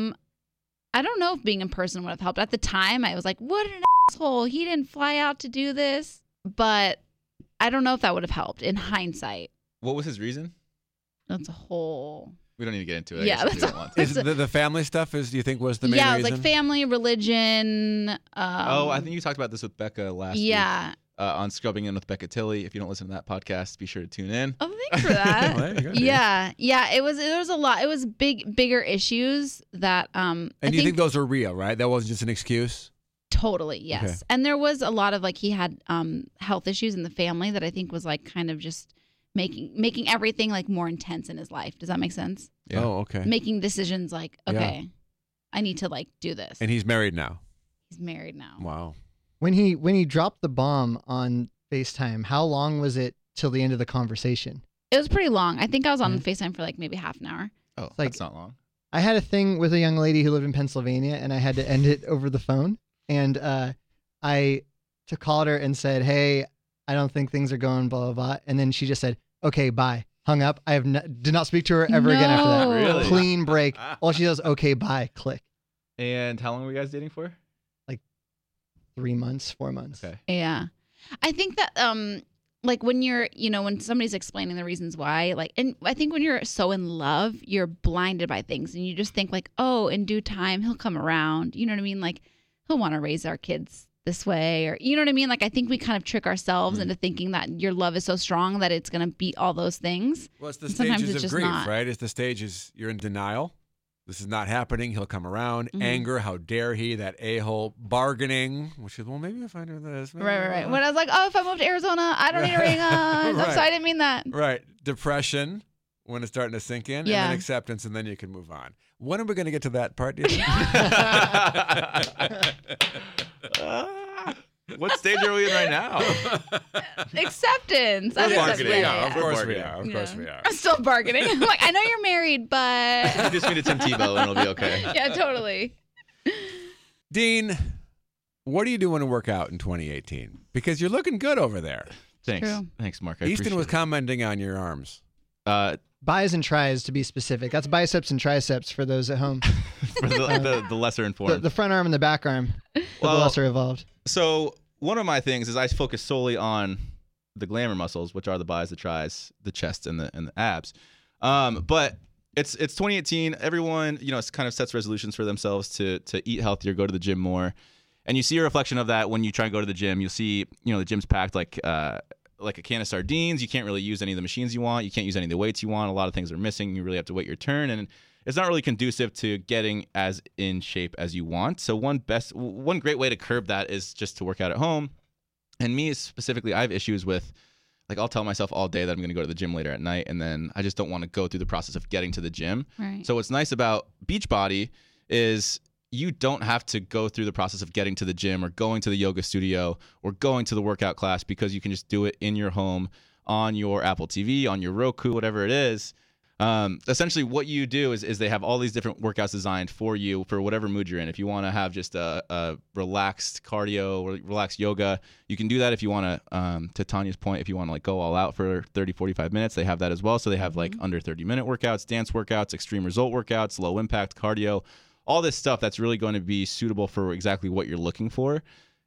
Speaker 3: I don't know if being in person would have helped. At the time, I was like, what an asshole. He didn't fly out to do this. But I don't know if that would have helped in hindsight.
Speaker 1: What was his reason?
Speaker 3: That's a whole...
Speaker 1: We don't need to get into it. I
Speaker 3: Yeah,
Speaker 1: guess if you
Speaker 3: that's
Speaker 1: don't want to.
Speaker 2: Is the family stuff do you think was the main
Speaker 3: yeah, it was
Speaker 2: reason?
Speaker 3: like family, religion.
Speaker 1: Oh, I think you talked about this with Becca last week.
Speaker 3: Yeah.
Speaker 1: On Scrubbing In with Becca Tilley. If you don't listen to that podcast, be sure to tune in.
Speaker 3: Oh, thanks for that.
Speaker 2: Well, there you go.
Speaker 3: Yeah. There was a lot. It was bigger issues that
Speaker 2: And you think those are real, right? That wasn't just an excuse?
Speaker 3: Totally, yes.
Speaker 2: Okay.
Speaker 3: And there was a lot of like he had health issues in the family that I think was like kind of just making everything like more intense in his life. Does that make sense?
Speaker 1: Yeah.
Speaker 2: Oh, okay.
Speaker 3: Making decisions like,
Speaker 2: Yeah.
Speaker 3: okay, I need to like do this.
Speaker 2: And he's married now.
Speaker 3: He's married now.
Speaker 2: Wow.
Speaker 4: When he dropped the bomb on FaceTime, how long was it till the end of the conversation?
Speaker 3: It was pretty long. I think I was on
Speaker 4: Yeah.
Speaker 3: FaceTime for like maybe half an hour.
Speaker 1: Oh,
Speaker 4: like-
Speaker 1: that's not long.
Speaker 4: I had a thing with a young lady who lived in Pennsylvania, and I had to end it over the phone. And I called her and said, "Hey, I don't think things are going blah blah blah." And then she just said, "Okay, bye." Hung up. I did not speak to her ever again after that.
Speaker 3: No.
Speaker 1: Really?
Speaker 4: Clean break. All she does, "Okay, bye." Click.
Speaker 1: And how long were you guys dating for?
Speaker 4: 3 months, 4 months.
Speaker 1: Okay.
Speaker 3: Yeah. I think that like when you're, when somebody's explaining the reasons why, like, and I think when you're so in love, you're blinded by things and you just think like, oh, in due time, he'll come around. You know what I mean? Like he'll want to raise our kids this way, or you know what I mean? Like I think we kind of trick ourselves into thinking that your love is so strong that it's going to beat all those things.
Speaker 2: Well, it's the
Speaker 3: And sometimes
Speaker 2: stages
Speaker 3: it's
Speaker 2: of
Speaker 3: just
Speaker 2: grief,
Speaker 3: not.
Speaker 2: right? It's the stages you're in denial. This is not happening. He'll come around.
Speaker 3: Mhm.
Speaker 2: Anger. How dare he? That a-hole. Bargaining. Which is, well, maybe if I do this. maybe
Speaker 3: Right. When I was like, oh, if I move to Arizona, I don't need a ring on.
Speaker 2: Right.
Speaker 3: So I didn't mean that.
Speaker 2: Right. Depression. When it's starting to sink in.
Speaker 3: Yeah.
Speaker 2: And then acceptance. And then you can move on. When are we going to get to that part, do you think?
Speaker 1: What stage are we in right now?
Speaker 3: Acceptance.
Speaker 1: We're
Speaker 3: I
Speaker 1: bargaining.
Speaker 3: yeah,
Speaker 2: Yeah,
Speaker 3: yeah,
Speaker 2: of
Speaker 3: yeah.
Speaker 2: course
Speaker 1: bargaining.
Speaker 2: we are. Of course we are.
Speaker 3: I'm still bargaining. I'm like, I know you're married, but
Speaker 1: Just me to Tim Tebow and it'll be okay.
Speaker 3: yeah, totally.
Speaker 2: Dean, what are you doing to work out in 2018? Because you're looking good over there.
Speaker 1: Thanks.
Speaker 3: True.
Speaker 1: Thanks, Mark. I
Speaker 2: Easton was
Speaker 1: appreciate
Speaker 2: commenting on your arms.
Speaker 1: it.
Speaker 4: Bis and tries, to be specific. That's biceps and triceps for those at home.
Speaker 1: For the lesser informed.
Speaker 4: The front arm and the back arm, for
Speaker 1: Well-
Speaker 4: the lesser evolved.
Speaker 1: So one of my things is I focus solely on the glamour muscles, which are the bis, the tris, the chest, and the abs. But it's 2018. Everyone, kind of sets resolutions for themselves to eat healthier, go to the gym more, and you see a reflection of that when you try and go to the gym. You'll see, the gym's packed like a can of sardines. You can't really use any of the machines you want. You can't use any of the weights you want. A lot of things are missing. You really have to wait your turn, and it's not really conducive to getting as in shape as you want. So one great way to curb that is just to work out at home. And me specifically, I have issues with, like, I'll tell myself all day that I'm going to go to the gym later at night, and then I just don't want to go through the process of getting to the gym.
Speaker 3: Right.
Speaker 1: So what's nice about Beachbody is you don't have to go through the process of getting to the gym or going to the yoga studio or going to the workout class, because you can just do it in your home on your Apple TV, on your Roku, whatever it is. Essentially what you do is they have all these different workouts designed for you for whatever mood you're in. If you want to have just a relaxed cardio or relaxed yoga, you can do that. If you want to Tanya's point, if you want to like go all out for 30, 45 minutes, they have that as well. So they have like under 30-minute workouts, dance workouts, extreme result workouts, low impact cardio, all this stuff that's really going to be suitable for exactly what you're looking for.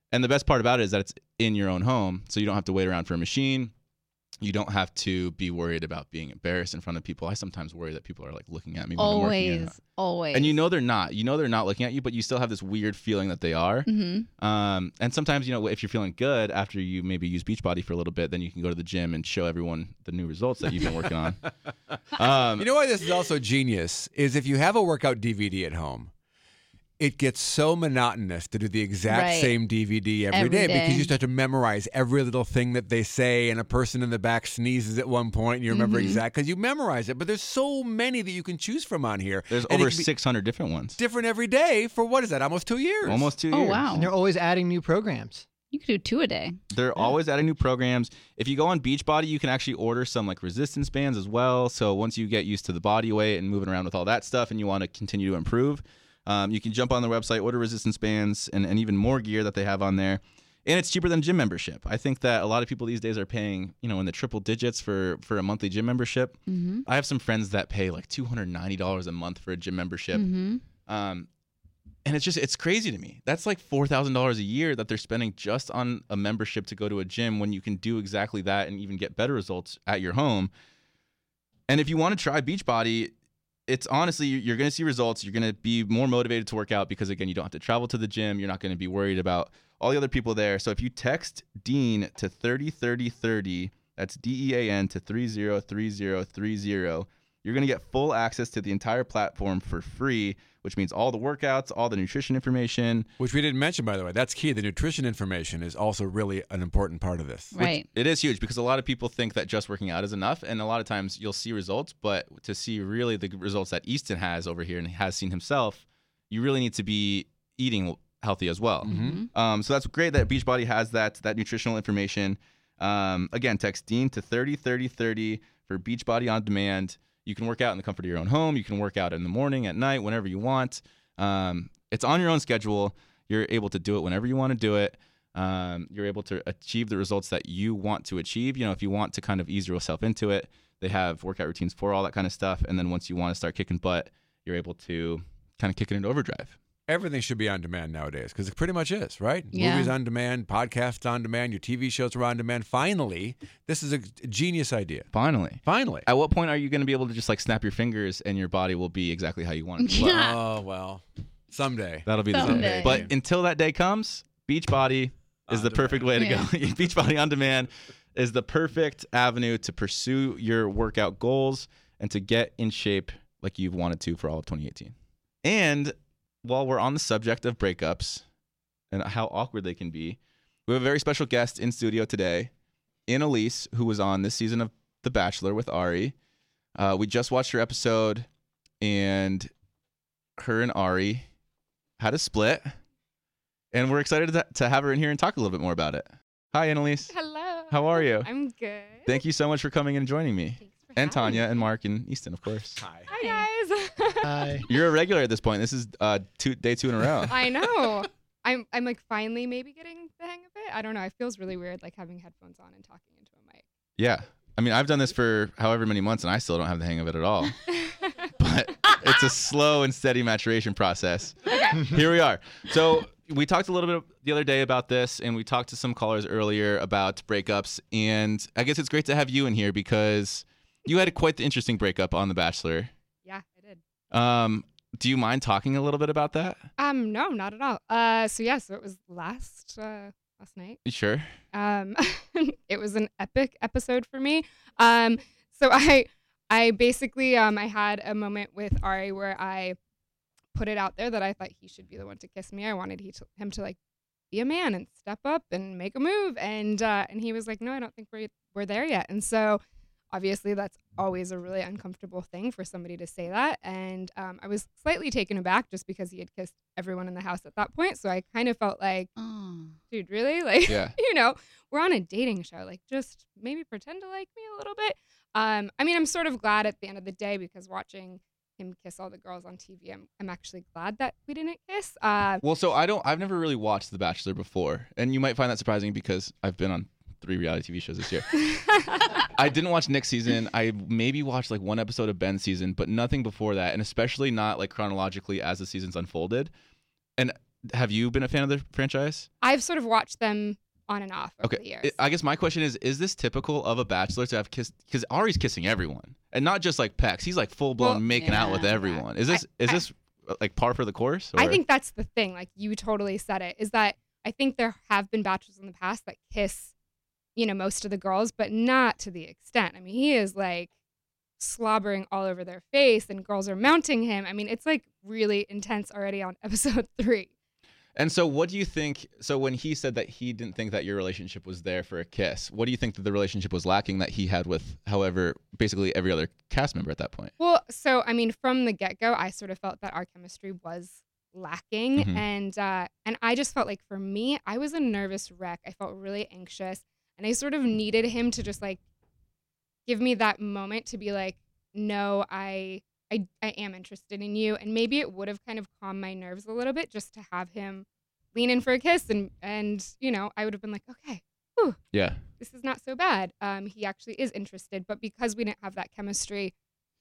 Speaker 1: And the best part about it is that it's in your own home, so you don't have to wait around for a machine. You don't have to be worried about being embarrassed in front of people. I sometimes worry that people are like looking at me when I'm working out.
Speaker 3: Always.
Speaker 1: And you know they're not. You know they're not looking at you, but you still have this weird feeling that they are.
Speaker 3: Mm-hmm.
Speaker 1: And sometimes, if you're feeling good after you maybe use Beachbody for a little bit, then you can go to the gym and show everyone the new results that you've been working on.
Speaker 2: You know why this is also genius is if you have a workout DVD at home, it gets so monotonous to do the exact same DVD every day because you start to memorize every little thing that they say, and a person in the back sneezes at one point and you remember exactly because you memorize it. But there's so many that you can choose from on here.
Speaker 1: There's over 600 different ones.
Speaker 2: Different every day for what is that? Almost 2 years.
Speaker 1: Almost 2 years.
Speaker 3: Oh, wow.
Speaker 4: And they're always adding new programs.
Speaker 3: You could do 2 a day.
Speaker 1: They're always adding new programs. If you go on Beachbody, you can actually order some like resistance bands as well. So once you get used to the body weight and moving around with all that stuff and you want to continue to improve, you can jump on their website, order resistance bands and even more gear that they have on there. And it's cheaper than gym membership. I think that a lot of people these days are paying, in the triple digits for a monthly gym membership.
Speaker 3: Mm-hmm.
Speaker 1: I have some friends that pay like $290 a month for a gym membership.
Speaker 3: Mm-hmm.
Speaker 1: And it's crazy to me. That's like $4,000 a year that they're spending just on a membership to go to a gym when you can do exactly that and even get better results at your home. And if you want to try Beachbody, it's honestly, you're going to see results. You're going to be more motivated to work out because, again, you don't have to travel to the gym. You're not going to be worried about all the other people there. So if you text Dean to 303030, that's DEAN to 303030, you're going to get full access to the entire platform for free, which means all the workouts, all the nutrition information.
Speaker 2: Which we didn't mention, by the way. That's key. The nutrition information is also really an important part of this.
Speaker 3: Right.
Speaker 1: It is huge because a lot of people think that just working out is enough. And a lot of times you'll see results, but to see really the results that Easton has over here and has seen himself, you really need to be eating healthy as well.
Speaker 2: Mm-hmm.
Speaker 1: So that's great that Beachbody has that nutritional information. Again, text Dean to 303030 for Beachbody on demand. You can work out in the comfort of your own home. You can work out in the morning, at night, whenever you want. It's on your own schedule. You're able to do it whenever you want to do it. You're able to achieve the results that you want to achieve. If you want to kind of ease yourself into it, they have workout routines for all that kind of stuff. And then once you want to start kicking butt, you're able to kind of kick it into overdrive.
Speaker 2: Everything should be on demand nowadays because it pretty much is, right?
Speaker 3: Yeah.
Speaker 2: Movies on demand, podcasts on demand, your TV shows are on demand. Finally, this is a genius idea.
Speaker 1: Finally.
Speaker 2: Finally.
Speaker 1: At what point are you going to be able to just like snap your fingers and your body will be exactly how you want it to look?
Speaker 3: Yeah.
Speaker 2: Oh, well, someday.
Speaker 1: That'll be the
Speaker 3: Someday.
Speaker 1: day. But until that day comes, Beachbody is
Speaker 2: On
Speaker 1: the perfect way to
Speaker 3: Yeah.
Speaker 1: go. Beachbody on demand is the perfect avenue to pursue your workout goals and to get in shape like you've wanted to for all of 2018. And while we're on the subject of breakups and how awkward they can be, we have a very special guest in studio today, Annalise, who was on this season of The Bachelor with Ari. We just watched her episode, and her and Ari had a split, and we're excited to have her in here and talk a little bit more about it. Hi, Annalise.
Speaker 6: Hello.
Speaker 1: How are you?
Speaker 6: I'm good.
Speaker 1: Thank you so much for coming and joining me.
Speaker 6: Thanks for
Speaker 1: And
Speaker 6: having
Speaker 1: Tanya
Speaker 6: me.
Speaker 1: and Mark and Easton, of course.
Speaker 2: Hi.
Speaker 6: Hi guys.
Speaker 4: Hi.
Speaker 1: You're a regular at this point. This is day 2 in a row.
Speaker 6: I know. I'm like finally maybe getting the hang of it. I don't know. It feels really weird like having headphones on and talking into a mic.
Speaker 1: Yeah. I mean, I've done this for however many months, and I still don't have the hang of it at all. But it's a slow and steady maturation process. Here we are. So we talked a little bit the other day about this, and we talked to some callers earlier about breakups. And I guess it's great to have you in here because you had quite the interesting breakup on The Bachelor.
Speaker 6: Yeah, I did.
Speaker 1: Do you mind talking a little bit about that?
Speaker 6: No, not at all. So it was last night.
Speaker 1: You sure?
Speaker 6: It was an epic episode for me. So I basically I had a moment with Ari where I put it out there that I thought he should be the one to kiss me. I wanted him to like be a man and step up and make a move, and he was like, no, I don't think we're there yet. And so obviously that's always a really uncomfortable thing for somebody to say that. And I was slightly taken aback just because he had kissed everyone in the house at that point. So I kind of felt like,
Speaker 3: Oh.
Speaker 6: dude, really? Like,
Speaker 1: Yeah.
Speaker 6: we're on a dating show. Like, just maybe pretend to like me a little bit. I mean, I'm sort of glad at the end of the day because watching him kiss all the girls on TV, I'm actually glad that we didn't kiss.
Speaker 1: Well, so I've never really watched The Bachelor before, and you might find that surprising because I've been on 3 reality TV shows this year. I didn't watch Nick's season. I maybe watched like 1 episode of Ben's season, but nothing before that, and especially not like chronologically as the seasons unfolded. And have you been a fan of the franchise?
Speaker 6: I've sort of watched them on and off over the
Speaker 1: Okay,
Speaker 6: years.
Speaker 1: I guess my question is this typical of a bachelor to have kissed? Because Ari's kissing everyone, and not just like Pex. He's like full blown
Speaker 6: Well,
Speaker 1: making out
Speaker 3: yeah.
Speaker 1: with everyone. Is this like par for the course? Or?
Speaker 6: I think that's the thing. Like you totally said it, is that I think there have been bachelors in the past that kiss, most of the girls, but not to the extent. I mean, he is like slobbering all over their face and girls are mounting him. I mean, it's like really intense already on episode 3.
Speaker 1: And so, what do you think? So, when he said that he didn't think that your relationship was there for a kiss, what do you think that the relationship was lacking that he had with, however, basically every other cast member at that point?
Speaker 6: Well, so I mean, from the get-go, I sort of felt that our chemistry was lacking,
Speaker 1: Mhm.
Speaker 6: and I just felt like for me, I was a nervous wreck. I felt really anxious, and I sort of needed him to just like give me that moment to be like, no, I am interested in you, and maybe it would have kind of calmed my nerves a little bit just to have him lean in for a kiss, and I would have been like, okay, whew,
Speaker 1: Yeah.
Speaker 6: this is not so bad. He actually is interested, but because we didn't have that chemistry,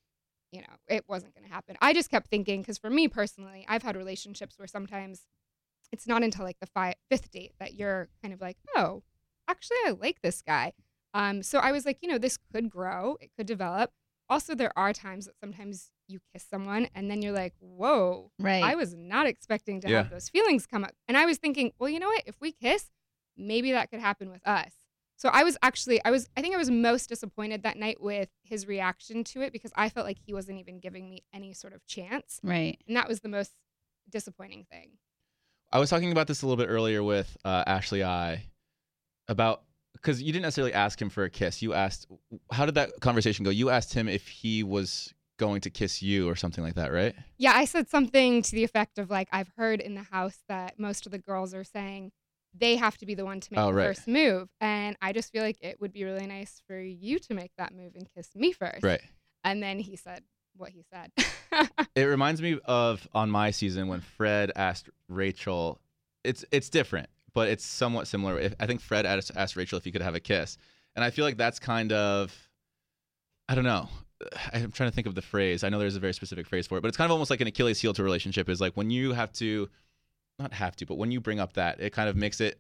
Speaker 6: it wasn't going to happen. I just kept thinking, because for me personally, I've had relationships where sometimes it's not until like the fifth date that you're kind of like, oh, actually, I like this guy. So I was like, this could grow, it could develop. Also, there are times that sometimes you kiss someone and then you're like, whoa,
Speaker 3: Right.
Speaker 6: I was not expecting to
Speaker 1: Yeah.
Speaker 6: have those feelings come up. And I was thinking, well, you know what? If we kiss, maybe that could happen with us. So I think I was most disappointed that night with his reaction to it, because I felt like he wasn't even giving me any sort of chance.
Speaker 3: Right.
Speaker 6: And that was the most disappointing thing.
Speaker 1: I was talking about this a little bit earlier with Ashley I about, because you didn't necessarily ask him for a kiss. You asked, how did that conversation go? You asked him if he was going to kiss you or something like that, right?
Speaker 6: Yeah, I said something to the effect of like, I've heard in the house that most of the girls are saying they have to be the one to make
Speaker 1: Oh,
Speaker 6: the
Speaker 1: right.
Speaker 6: first move. And I just feel like it would be really nice for you to make that move and kiss me first.
Speaker 1: Right.
Speaker 6: And then he said what he said.
Speaker 1: It reminds me of on my season when Fred asked Rachel. It's different, but it's somewhat similar. I think Fred asked Rachel if he could have a kiss, and I feel like that's kind of, I don't know. I'm trying to think of the phrase. I know there's a very specific phrase for it, but it's kind of almost like an Achilles heel to a relationship. Is like when you not have to, but when you bring up that, it kind of makes it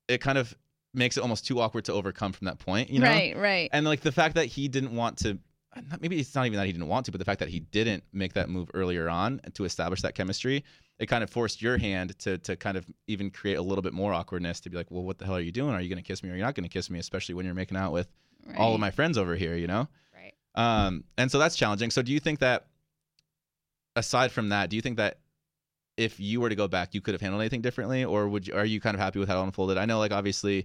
Speaker 1: almost too awkward to overcome from that point.
Speaker 3: Right.
Speaker 1: And like the fact that he didn't want to, maybe it's not even that he didn't want to, but the fact that he didn't make that move earlier on to establish that chemistry, it kind of forced your hand to kind of even create a little bit more awkwardness to be like, well, what the hell are you doing? Are you going to kiss me or are you not going to kiss me? Especially when you're making out with all of my friends over here,
Speaker 6: Right.
Speaker 1: And so that's challenging. So do you think that aside from that, do you think that if you were to go back, you could have handled anything differently, or are you kind of happy with how it unfolded? I know, like, obviously,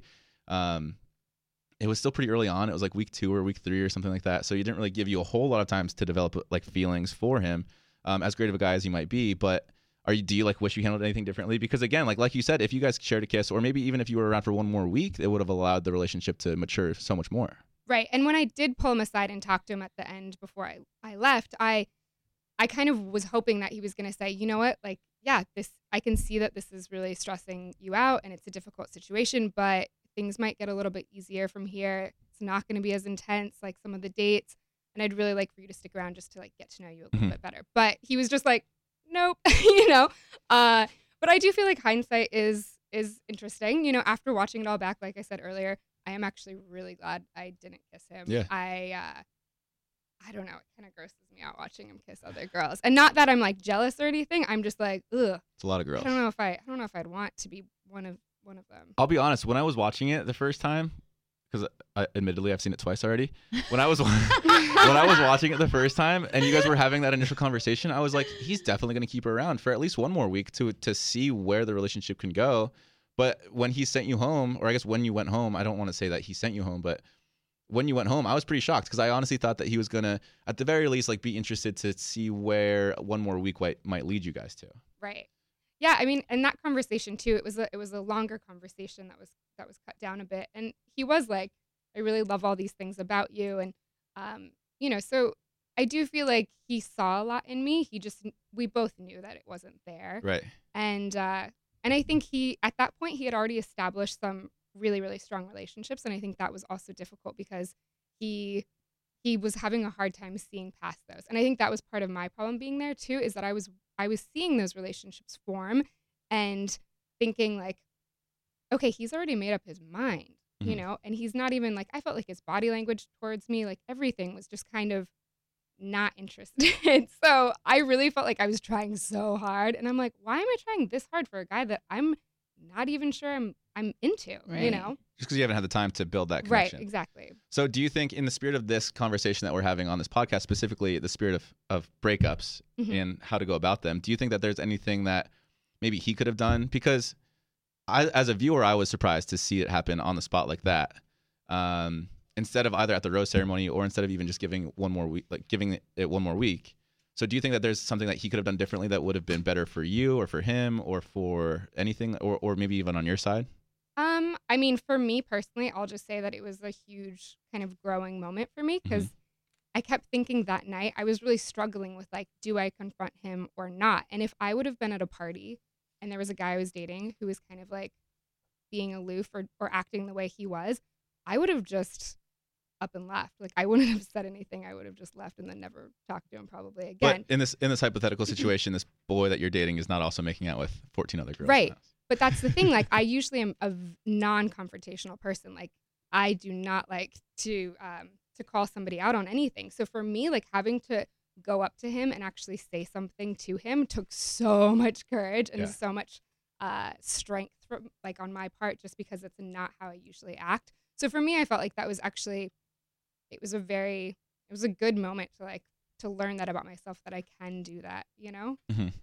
Speaker 1: it was still pretty early on. It was like week 2 or week 3 or something like that. So you didn't really give you a whole lot of times to develop like feelings for him, as great of a guy as he might be. But do you like wish you handled anything differently? Because again, like you said, if you guys shared a kiss, or maybe even if you were around for one more week, it would have allowed the relationship to mature so much more.
Speaker 6: Right. And when I did pull him aside and talk to him at the end before I left, I kind of was hoping that he was going to say, you know what, like, yeah, I can see that this is really stressing you out and it's a difficult situation, but things might get a little bit easier from here. It's not going to be as intense like some of the dates. And I'd really like for you to stick around just to like get to know you a little bit better. But he was just like, nope, But I do feel like hindsight is interesting. After watching it all back, like I said earlier, I am actually really glad I didn't kiss him.
Speaker 1: Yeah.
Speaker 6: I don't know. It kind of grosses me out watching him kiss other girls. And not that I'm like jealous or anything. I'm just like, ugh.
Speaker 1: It's a lot of girls.
Speaker 6: I don't know if I'd want to be one of them.
Speaker 1: I'll be honest. When I was watching it the first time, because admittedly I've seen it twice already. When I was watching it the first time, and you guys were having that initial conversation, I was like, he's definitely going to keep her around for at least one more week to see where the relationship can go. But when he sent you home, or I guess when you went home, I don't want to say that he sent you home, but when you went home, I was pretty shocked because I honestly thought that he was going to, at the very least, like be interested to see where one more week might lead you guys to.
Speaker 6: Right. Yeah. I mean, and that conversation too, it was a longer conversation that was cut down a bit. And he was like, I really love all these things about you. And, so I do feel like he saw a lot in me. We both knew that it wasn't there.
Speaker 1: Right.
Speaker 6: And I think at that point, he had already established some really, really strong relationships. And I think that was also difficult because he was having a hard time seeing past those. And I think that was part of my problem being there too, is that I was seeing those relationships form and thinking like, okay, he's already made up his mind, you
Speaker 1: Mhm.
Speaker 6: know, and he's not even like, I felt like his body language towards me, like everything was just kind of not interested. So I really felt like I was trying so hard, and I'm like, why am I trying this hard for a guy that I'm not even sure I'm into, you
Speaker 3: Right.
Speaker 6: know?
Speaker 1: Just because you haven't had the time to build that
Speaker 6: Right,
Speaker 1: connection.
Speaker 6: exactly.
Speaker 1: So do you think, in the spirit of this conversation that we're having on this podcast, specifically the spirit of breakups
Speaker 6: Mhm.
Speaker 1: and how to go about them, do you think that there's anything that maybe he could have done? Because as a viewer, I was surprised to see it happen on the spot like that. Instead of either at the rose ceremony or instead of even just giving one more week, like giving it one more week. So do you think that there's something that he could have done differently that would have been better for you or for him or for anything, or maybe even on your side?
Speaker 6: I mean, for me personally, I'll just say that it was a huge kind of growing moment for me because I kept thinking that night I was really struggling with like, do I confront him or not? And if I would have been at a party and there was a guy I was dating who was kind of like being aloof or acting the way he was, I would have just up and left. Like I wouldn't have said anything. I would have just left and then never talked to him probably again.
Speaker 1: But in this hypothetical situation, this boy that you're dating is not also making out with 14 other girls.
Speaker 6: Right. But that's the thing. Like I usually am a non-confrontational person. Like I do not like to call somebody out on anything. So for me, like having to go up to him and actually say something to him took so much courage and
Speaker 1: Yeah.
Speaker 6: so much strength from like on my part, just because it's not how I usually act. So for me, I felt like that was actually it was a good moment to learn that about myself, that I can do that, you know?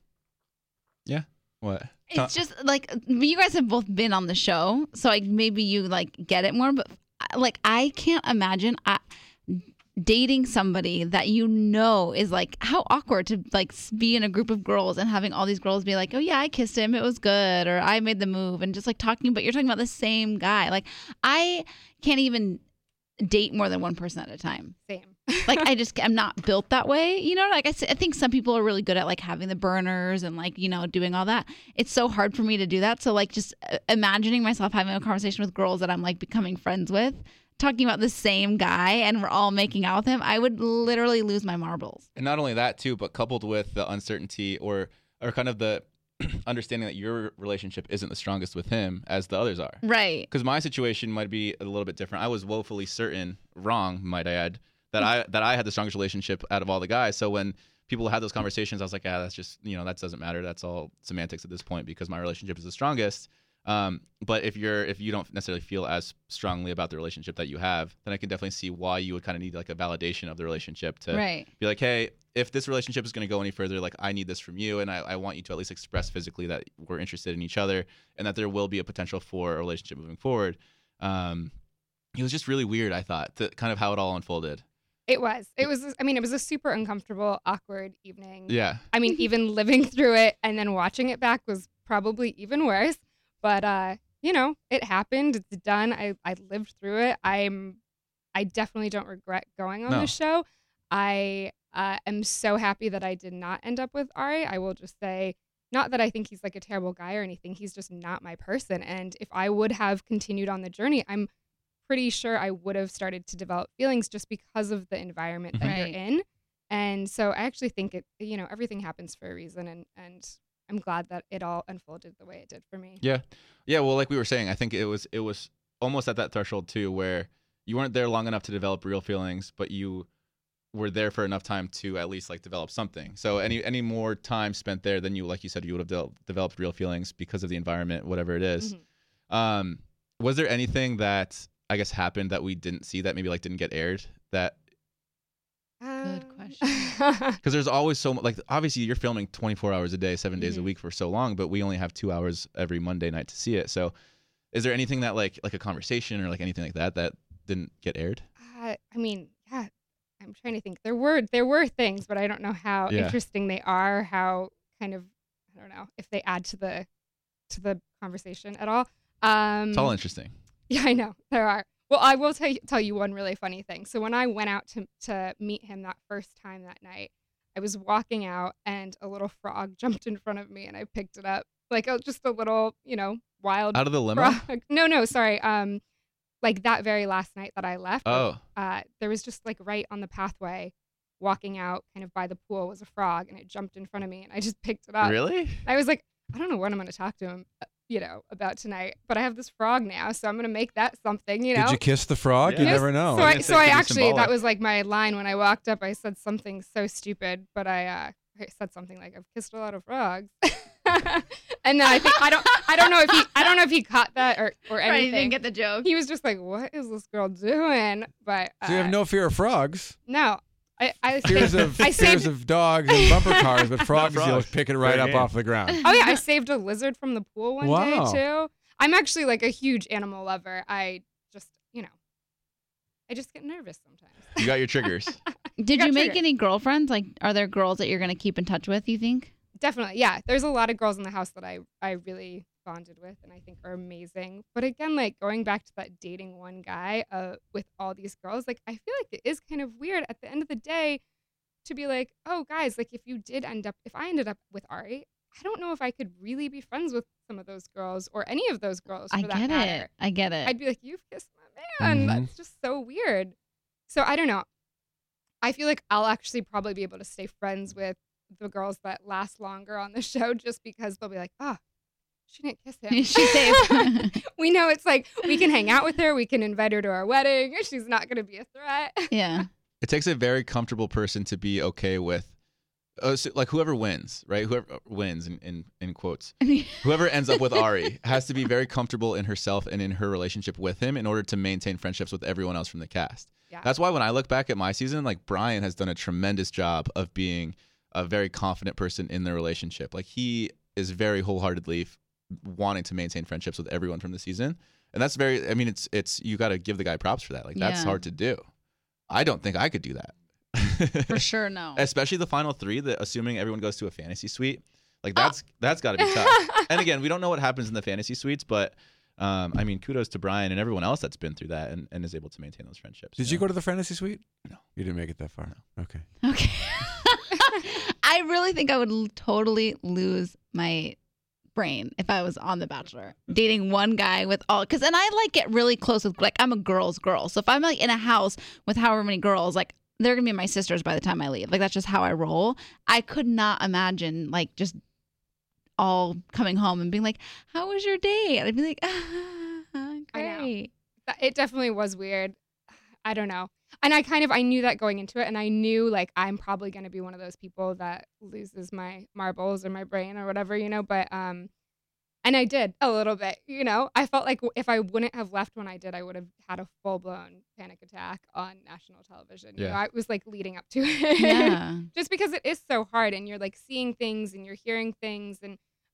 Speaker 1: What?
Speaker 3: It's just like you guys have both been on the show, so like maybe you like get it more. But like I can't imagine dating somebody that you know is like how awkward to like be in a group of girls and having all these girls be like, oh yeah, I kissed him, it was good, or I made the move, and just like talking, but you're talking about the same guy. Like I can't even date more than one person at a time.
Speaker 6: Same.
Speaker 3: Like I'm not built that way, you know. Like I think some people are really good at like having the burners and like, you know, doing all that. It's so hard for me to do that. So like just imagining myself having a conversation with girls that I'm like becoming friends with, talking about the same guy, and we're all making out with him, I would literally lose my marbles.
Speaker 1: And not only that too, but coupled with the uncertainty or kind of the understanding that your relationship isn't the strongest with him as the others are.
Speaker 3: Right.
Speaker 1: Because my situation might be a little bit different. I was woefully certain, wrong, might I add, that I had the strongest relationship out of all the guys. So when people had those conversations, I was like, that's just, you know, that doesn't matter. That's all semantics at this point because my relationship is the strongest. But if you don't necessarily feel as strongly about the relationship that you have, then I can definitely see why you would kind of need like a validation of the relationship to
Speaker 3: Right.
Speaker 1: be like, hey, if this relationship is going to go any further, like I need this from you, and I want you to at least express physically that we're interested in each other and that there will be a potential for a relationship moving forward. It was just really weird, I thought, kind of how it all unfolded.
Speaker 6: It was. I mean, it was a super uncomfortable, awkward evening.
Speaker 1: Yeah.
Speaker 6: I mean, even living through it and then watching it back was probably even worse. But you know, it happened. It's done. I lived through it. I definitely don't regret going on
Speaker 1: No.
Speaker 6: this show. I am so happy that I did not end up with Ari. I will just say, not that I think he's like a terrible guy or anything. He's just not my person. And if I would have continued on the journey, I'm pretty sure I would have started to develop feelings just because of the environment that
Speaker 3: Right.
Speaker 6: you're in. And so I actually think everything happens for a reason, and I'm glad that it all unfolded the way it did for me.
Speaker 1: Yeah. Well, like we were saying, I think it was almost at that threshold too, where you weren't there long enough to develop real feelings, but you were there for enough time to at least like develop something. So any more time spent there than you, like you said, you would have developed real feelings because of the environment, whatever it is.
Speaker 6: Mhm.
Speaker 1: Was there anything that I guess happened that we didn't see that maybe like didn't get aired? That
Speaker 3: Good
Speaker 6: question.
Speaker 1: because there's always so much, like obviously you're filming 24 hours a day, 7 days a
Speaker 6: Mhm.
Speaker 1: week for so long, but we only have 2 hours every Monday night to see it. So is there anything that like a conversation or like anything like that didn't get aired?
Speaker 6: I mean, yeah, I'm trying to think. There were things, but I don't know how
Speaker 1: Yeah.
Speaker 6: interesting they are. How kind of, I don't know if they add to the conversation at all.
Speaker 1: It's all interesting.
Speaker 6: Yeah, I know there are. Well, I will tell you one really funny thing. So when I went out to meet him that first time that night, I was walking out and a little frog jumped in front of me and I picked it up, like just a little, wild
Speaker 1: Out of the limo?
Speaker 6: frog. No, sorry. Like that very last night that I left.
Speaker 1: Oh.
Speaker 6: There was just like right on the pathway, walking out kind of by the pool was a frog and it jumped in front of me and I just picked it up.
Speaker 1: Really?
Speaker 6: I was like, I don't know what I'm going to talk to him, about tonight, but I have this frog now, so I'm going to make that something,
Speaker 2: Did you kiss the frog?
Speaker 1: Yeah.
Speaker 2: You
Speaker 1: Yes.
Speaker 2: never know.
Speaker 6: So
Speaker 1: I
Speaker 6: I,
Speaker 1: guess
Speaker 6: so
Speaker 1: that
Speaker 6: I
Speaker 1: could be
Speaker 6: actually, that
Speaker 1: symbolic.
Speaker 6: was like my line when I walked up. I said something so stupid, but I said something like, "I've kissed a lot of frogs," and then I don't know if he caught that or
Speaker 3: Right,
Speaker 6: anything.
Speaker 3: you didn't get the joke.
Speaker 6: He was just like, "What is this girl doing?" But
Speaker 2: So you have no fear of frogs.
Speaker 6: no. I
Speaker 2: Fears
Speaker 6: saved,
Speaker 2: of
Speaker 6: I
Speaker 2: fears
Speaker 6: saved
Speaker 2: of dogs and bumper cars, but frogs you'll
Speaker 1: frogs.
Speaker 2: pick it right
Speaker 1: Fair
Speaker 2: up
Speaker 1: game.
Speaker 2: off the ground.
Speaker 6: Oh yeah, I saved a lizard from the pool one
Speaker 2: Wow.
Speaker 6: day too. I'm actually like a huge animal lover. I just, I just get nervous sometimes.
Speaker 1: You got your triggers.
Speaker 3: Did
Speaker 6: got
Speaker 3: you make
Speaker 6: triggered.
Speaker 3: any girlfriends? Like, are there girls that you're going to keep in touch with, you think?
Speaker 6: Definitely, yeah. There's a lot of girls in the house that I really bonded with and I think are amazing. But again, like going back to that dating one guy with all these girls, like I feel like it is kind of weird at the end of the day to be like, oh guys, like if I ended up with Ari, I don't know if I could really be friends with some of those girls or any of those girls for
Speaker 3: I
Speaker 6: that
Speaker 3: get
Speaker 6: matter.
Speaker 3: it. I get it.
Speaker 6: I'd be like, you've kissed my man.
Speaker 2: Mhm.
Speaker 6: That's just so weird. So I don't know. I feel like I'll actually probably be able to stay friends with the girls that last longer on the show just because they'll be like, oh, she didn't kiss him.
Speaker 3: She's safe.
Speaker 6: We know it's like we can hang out with her. We can invite her to our wedding. She's not going to be a threat.
Speaker 3: Yeah.
Speaker 1: It takes a very comfortable person to be okay with, so, like whoever wins, right? Whoever wins in quotes, whoever ends up with Ari has to be very comfortable in herself and in her relationship with him in order to maintain friendships with everyone else from the cast.
Speaker 6: Yeah.
Speaker 1: That's why when I look back at my season, like Brian has done a tremendous job of being a very confident person in the relationship. Like he is very wholeheartedly wanting to maintain friendships with everyone from the season. And that's very, I mean, it's you got to give the guy props for that. Like that's
Speaker 3: Yeah.
Speaker 1: hard to do. I don't think I could do that.
Speaker 3: For sure, no.
Speaker 1: Especially the final three, assuming everyone goes to a fantasy suite. Like that's got to be tough. And again, we don't know what happens in the fantasy suites, but I mean, kudos to Brian and everyone else that's been through that and is able to maintain those friendships.
Speaker 2: Did you go to the fantasy suite?
Speaker 1: No.
Speaker 2: You didn't make it that far. No. Okay.
Speaker 3: Okay. I really think I would totally lose my brain if I was on The Bachelor, dating one guy with all, because then I like get really close with, like, I'm a girl's girl. So if I'm like in a house with however many girls, like they're gonna be my sisters by the time I leave. Like that's just how I roll. I could not imagine like just all coming home and being like, "How was your day?" I'd be like, "Great."
Speaker 6: It definitely was weird. I don't know. And I knew that going into it. And I knew like I'm probably going to be one of those people that loses my marbles or my brain or whatever, but, and I did a little bit, I felt like if I wouldn't have left when I did, I would have had a full blown panic attack on national television.
Speaker 1: Yeah.
Speaker 6: I was like leading up to it.
Speaker 3: Yeah.
Speaker 6: Just because it is so hard and you're like seeing things and you're hearing things and,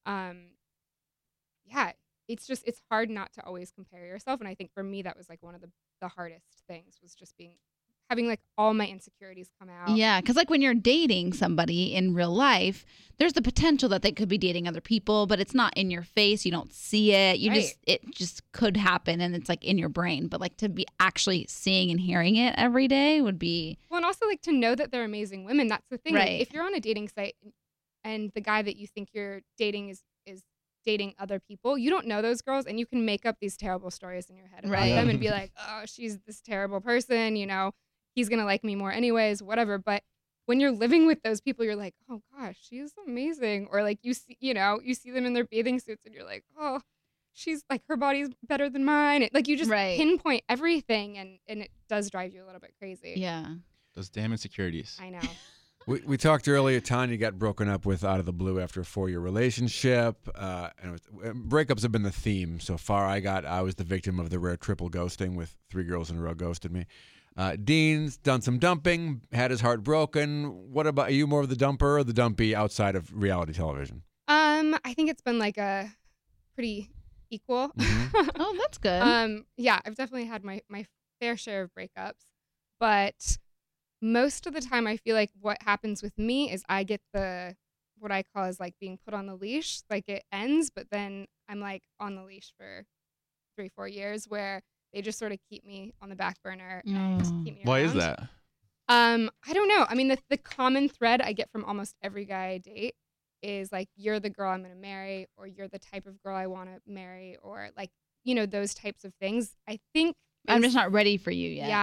Speaker 6: yeah, it's hard not to always compare yourself. And I think for me, that was like one of the hardest things was just having like all my insecurities come out.
Speaker 3: Yeah, because like when you're dating somebody in real life, there's the potential that they could be dating other people, but it's not in your face. You don't see it. It just could happen, and it's like in your brain. But like to be actually seeing and hearing it every day would be
Speaker 6: Well, and also like to know that they're amazing women. That's the thing. Like,
Speaker 3: Right.
Speaker 6: if you're on a dating site and the guy that you think you're dating is dating other people, you don't know those girls, and you can make up these terrible stories in your head about
Speaker 3: Right.
Speaker 6: them and be like, oh, she's this terrible person, he's gonna like me more anyways, whatever. But when you're living with those people, you're like, oh gosh, she's amazing. Or like you see them in their bathing suits and you're like, oh, she's like, her body's better than mine. Like you just
Speaker 3: Right.
Speaker 6: pinpoint everything, and it does drive you a little bit crazy.
Speaker 3: yeah.
Speaker 1: Those damn insecurities.
Speaker 6: I know.
Speaker 2: We talked earlier. Tanya got broken up with out of the blue after a 4-year relationship. And breakups have been the theme so far. I was the victim of the rare triple ghosting with 3 girls in a row ghosted me. Dean's done some dumping, had his heart broken. What about, are you more of the dumper or the dumpy outside of reality television?
Speaker 6: I think it's been like a pretty equal.
Speaker 3: Oh, that's good.
Speaker 6: Yeah, I've definitely had my fair share of breakups, but most of the time I feel like what happens with me is I get what I call is like being put on the leash. Like it ends, but then I'm like on the leash for 3-4 years where they just sort of keep me on the back burner and
Speaker 3: Oh.
Speaker 6: keep me
Speaker 1: Why is
Speaker 6: around.
Speaker 1: that?
Speaker 6: I don't know. I mean, the common thread I get from almost every guy I date is like, you're the girl I'm going to marry, or you're the type of girl I want to marry, or like, those types of things. I think
Speaker 3: I'm just not ready for you yet.
Speaker 6: yeah.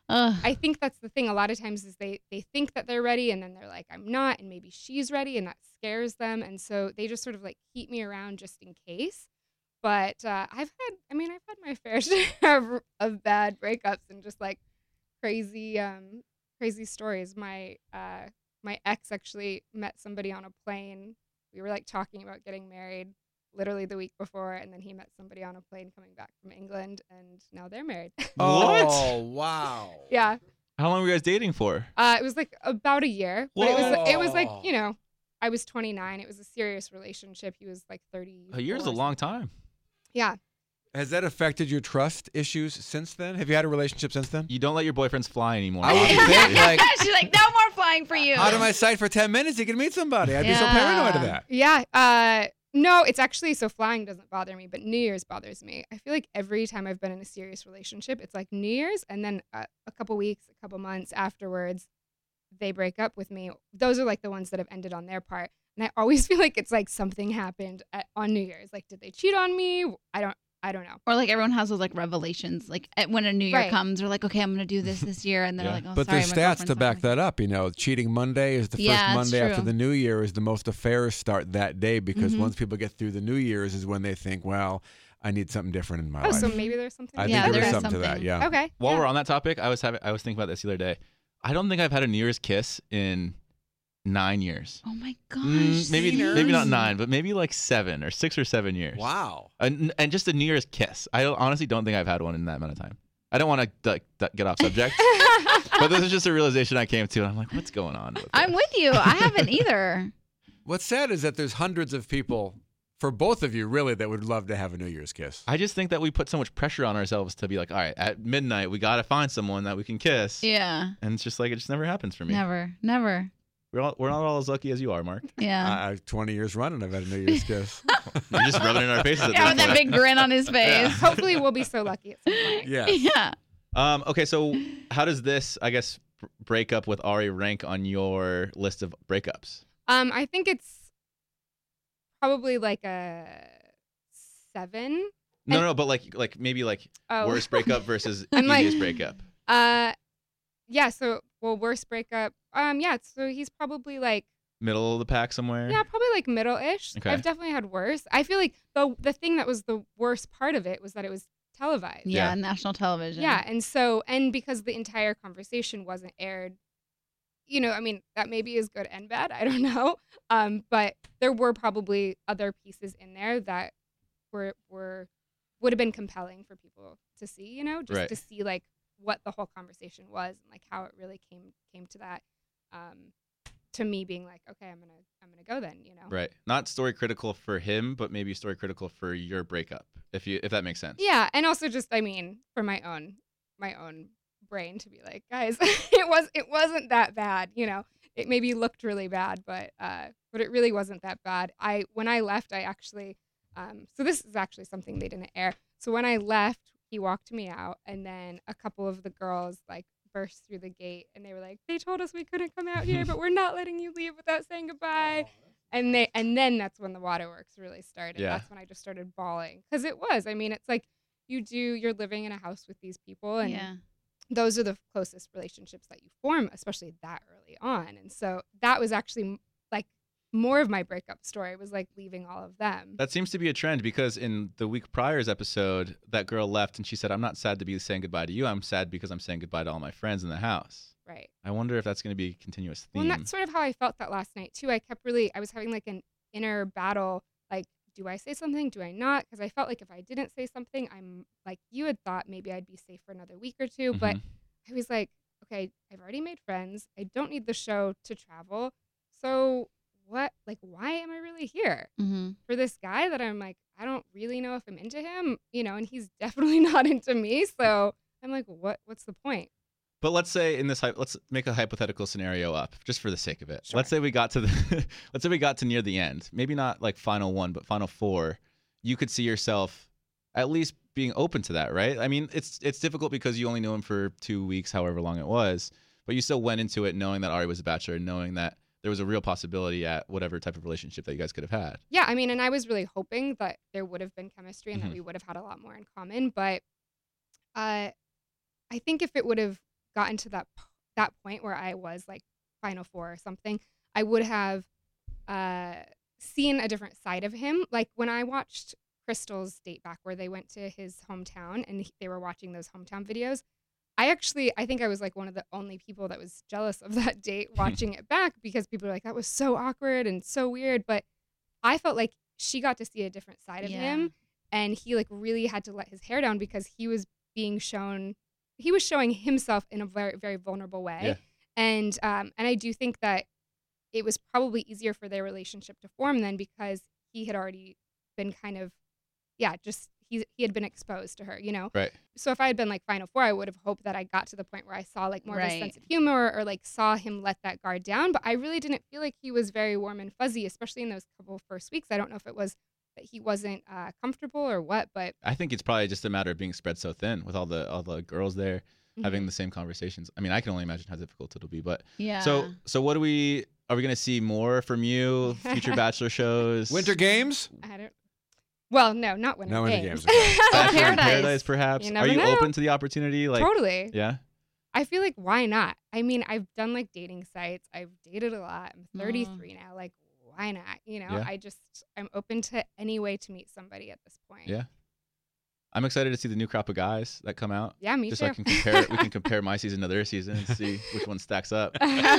Speaker 6: I think that's the thing. A lot of times is they think that they're ready, and then they're like, I'm not, and maybe she's ready, and that scares them, and so they just sort of like keep me around just in case. But I've had my fair share of bad breakups and just like crazy stories. My ex actually met somebody on a plane. We were like talking about getting married literally the week before, and then he met somebody on a plane coming back from England, and now they're married.
Speaker 2: Oh, wow.
Speaker 6: Yeah.
Speaker 1: How long were you guys dating for?
Speaker 6: It was like about a year. But it was like,
Speaker 2: Whoa.
Speaker 6: I was 29. It was a serious relationship. He was like 30.
Speaker 1: A year's a long time.
Speaker 6: Yeah.
Speaker 2: Has that affected your trust issues since then? Have you had a relationship since then?
Speaker 1: You don't let your boyfriends fly anymore.
Speaker 2: I wouldn't think, like,
Speaker 3: She's like, no more flying for you.
Speaker 2: out of my sight for 10 minutes, you can meet somebody. I'd be so
Speaker 3: Yeah.
Speaker 2: paranoid of that.
Speaker 6: Yeah. No, it's actually, so flying doesn't bother me, but New Year's bothers me. I feel like every time I've been in a serious relationship, it's like New Year's, and then a couple weeks, a couple months afterwards, they break up with me. Those are like the ones that have ended on their part. And I always feel like it's like something happened on New Year's. Like, did they cheat on me? I don't know.
Speaker 3: Or like everyone has those like revelations. Like when a new year
Speaker 6: Right.
Speaker 3: comes, they're like, okay, I'm going to do this year. And they're
Speaker 1: Yeah.
Speaker 3: like, oh,
Speaker 2: But
Speaker 3: sorry,
Speaker 2: there's
Speaker 3: my
Speaker 2: stats
Speaker 3: girlfriend
Speaker 2: to
Speaker 3: saw
Speaker 2: back
Speaker 3: me.
Speaker 2: that up. You know, cheating Monday is the first
Speaker 3: Yeah, it's
Speaker 2: Monday after
Speaker 3: true.
Speaker 2: the New Year is the most affairs start that day because
Speaker 3: Mhm.
Speaker 2: once people get through the New Year's is when they think, well, I need something different in my
Speaker 6: Oh,
Speaker 2: life.
Speaker 6: so maybe there's something.
Speaker 2: I
Speaker 3: Yeah,
Speaker 2: think
Speaker 3: there
Speaker 2: there is
Speaker 3: is
Speaker 2: something to that,
Speaker 3: something.
Speaker 2: yeah.
Speaker 6: Okay.
Speaker 1: While
Speaker 6: yeah.
Speaker 1: we're on that topic, I was thinking about this the other day. I don't think I've had a New Year's kiss in 9 years.
Speaker 3: Oh my gosh.
Speaker 1: Maybe
Speaker 3: serious?
Speaker 1: not 9, but maybe like 7 or 6 or 7 years.
Speaker 2: Wow.
Speaker 1: And just a New Year's kiss. Honestly don't think I've had one in that amount of time. I don't want to get off subject, but this is just a realization I came to, and I'm like, what's going on? With
Speaker 3: I'm
Speaker 1: this?
Speaker 3: with you. I haven't either.
Speaker 2: What's sad is that there's hundreds of people, for both of you really, that would love to have a New Year's kiss.
Speaker 1: I just think that we put so much pressure on ourselves to be like, all right, at midnight we got to find someone that we can kiss,
Speaker 3: Yeah.
Speaker 1: and it's just like it just never happens for me.
Speaker 3: Never.
Speaker 1: We're not all as lucky as you are, Mark.
Speaker 3: Yeah.
Speaker 2: I've 20 years running, I've had a New Year's kiss.
Speaker 1: You're just rubbing it in our faces at
Speaker 3: Yeah,
Speaker 1: this
Speaker 3: with that
Speaker 1: point.
Speaker 3: big grin on his face.
Speaker 6: Hopefully we'll be so lucky at some point.
Speaker 2: Yeah.
Speaker 3: Yeah.
Speaker 1: Okay, so how does this, I guess, breakup with Ari rank on your list of breakups?
Speaker 6: I think it's probably like a 7.
Speaker 1: No, but like maybe like
Speaker 6: Oh.
Speaker 1: worst breakup versus
Speaker 6: I'm like-
Speaker 1: easiest breakup.
Speaker 6: Yeah. So, worst breakup. Yeah. So he's probably like,
Speaker 1: Middle of the pack somewhere.
Speaker 6: yeah, probably like middle-ish.
Speaker 1: Okay.
Speaker 6: I've definitely had worse. I feel like the thing that was the worst part of it was that it was televised.
Speaker 3: Yeah.
Speaker 1: Yeah.
Speaker 3: National television.
Speaker 6: Yeah, and because the entire conversation wasn't aired, I mean, that maybe is good and bad. I don't know. But there were probably other pieces in there that would have been compelling for people to see. Just
Speaker 1: Right.
Speaker 6: to see like what the whole conversation was and like how it really came to that. To me being like, okay, I'm gonna go then.
Speaker 1: Right. Not story critical for him, but maybe story critical for your breakup, if that makes sense.
Speaker 6: Yeah, and also just for my own brain to be like, guys, it wasn't that bad, It maybe looked really bad, but it really wasn't that bad. When I left, I actually so this is actually something they didn't air. So when I left, he walked me out, and then a couple of the girls like burst through the gate, and they were like, they told us we couldn't come out here, but we're not letting you leave without saying goodbye. And then that's when the waterworks really started.
Speaker 1: Yeah.
Speaker 6: That's when I just started bawling. Because it was. I mean, it's like you're living in a house with these people, and
Speaker 3: Yeah.
Speaker 6: those are the closest relationships that you form, especially that early on. And so that was actually like more of my breakup story was like leaving all of them.
Speaker 1: That seems to be a trend because in the week prior's episode, that girl left and she said, I'm not sad to be saying goodbye to you. I'm sad because I'm saying goodbye to all my friends in the house.
Speaker 6: Right.
Speaker 1: I wonder if that's going to be a continuous theme.
Speaker 6: Well, and that's sort of how I felt that last night too. I was having like an inner battle. Like, do I say something? Do I not? Because I felt like if I didn't say something, I'm like, you had thought maybe I'd be safe for another week or two. But
Speaker 1: Mhm.
Speaker 6: I was like, okay, I've already made friends. I don't need the show to travel. So why am I really here
Speaker 3: Mm-hmm.
Speaker 6: for this guy that I'm like, I don't really know if I'm into him, and he's definitely not into me. So I'm like, what's the point?
Speaker 1: But let's say let's make a hypothetical scenario up just for the sake of it.
Speaker 6: Sure.
Speaker 1: Let's say we got to let's say we got to near the end. Maybe not like final 1, but final 4. You could see yourself at least being open to that, right? I mean, it's difficult because you only knew him for 2 weeks, however long it was, but you still went into it knowing that Ari was a bachelor, knowing that there was a real possibility at whatever type of relationship that you guys could have had.
Speaker 6: Yeah, I mean, and I was really hoping that there would have been chemistry and
Speaker 1: Mhm.
Speaker 6: that we would have had a lot more in common. But I think if it would have gotten to that point where I was like Final Four or something, I would have seen a different side of him. Like when I watched Crystal's date back where they went to his hometown and they were watching those hometown videos, I think I was like one of the only people that was jealous of that date watching it back, because people are like, that was so awkward and so weird. But I felt like she got to see a different side of him, and he like really had to let his hair down because he was showing himself in a very, very vulnerable way.
Speaker 1: Yeah.
Speaker 6: And I do think that it was probably easier for their relationship to form then, because he had already been kind of, he had been exposed to her, you know?
Speaker 1: Right.
Speaker 6: So if I had been like Final Four, I would have hoped that I got to the point where I saw like more of his sense of humor, or like saw him let that guard down. But I really didn't feel like he was very warm and fuzzy, especially in those couple first weeks. I don't know if it was that he wasn't comfortable or what, but
Speaker 1: I think it's probably just a matter of being spread so thin with all the girls there having the same conversations. I mean, I can only imagine how difficult it'll be. But
Speaker 3: Yeah.
Speaker 1: So what are we going to see more from you? Future Bachelor shows?
Speaker 2: Winter Games?
Speaker 6: I don't. Well, no, not Winter
Speaker 2: No Winter
Speaker 6: Games.
Speaker 2: Games, okay.
Speaker 1: Bachelor in
Speaker 3: Paradise.
Speaker 1: Paradise, perhaps.
Speaker 6: You
Speaker 1: Are
Speaker 6: never
Speaker 1: you
Speaker 6: know.
Speaker 1: open to the opportunity? Like,
Speaker 6: Totally.
Speaker 1: yeah.
Speaker 6: I feel like, why not? I mean, I've done like dating sites. I've dated a lot. I'm 33 now. Like, why not? You know,
Speaker 1: Yeah.
Speaker 6: I'm open to any way to meet somebody at this point.
Speaker 1: Yeah. I'm excited to see the new crop of guys that come out.
Speaker 6: Yeah, me
Speaker 1: Just
Speaker 6: too.
Speaker 1: so I can compare. We can compare my season to their season and see which one stacks up.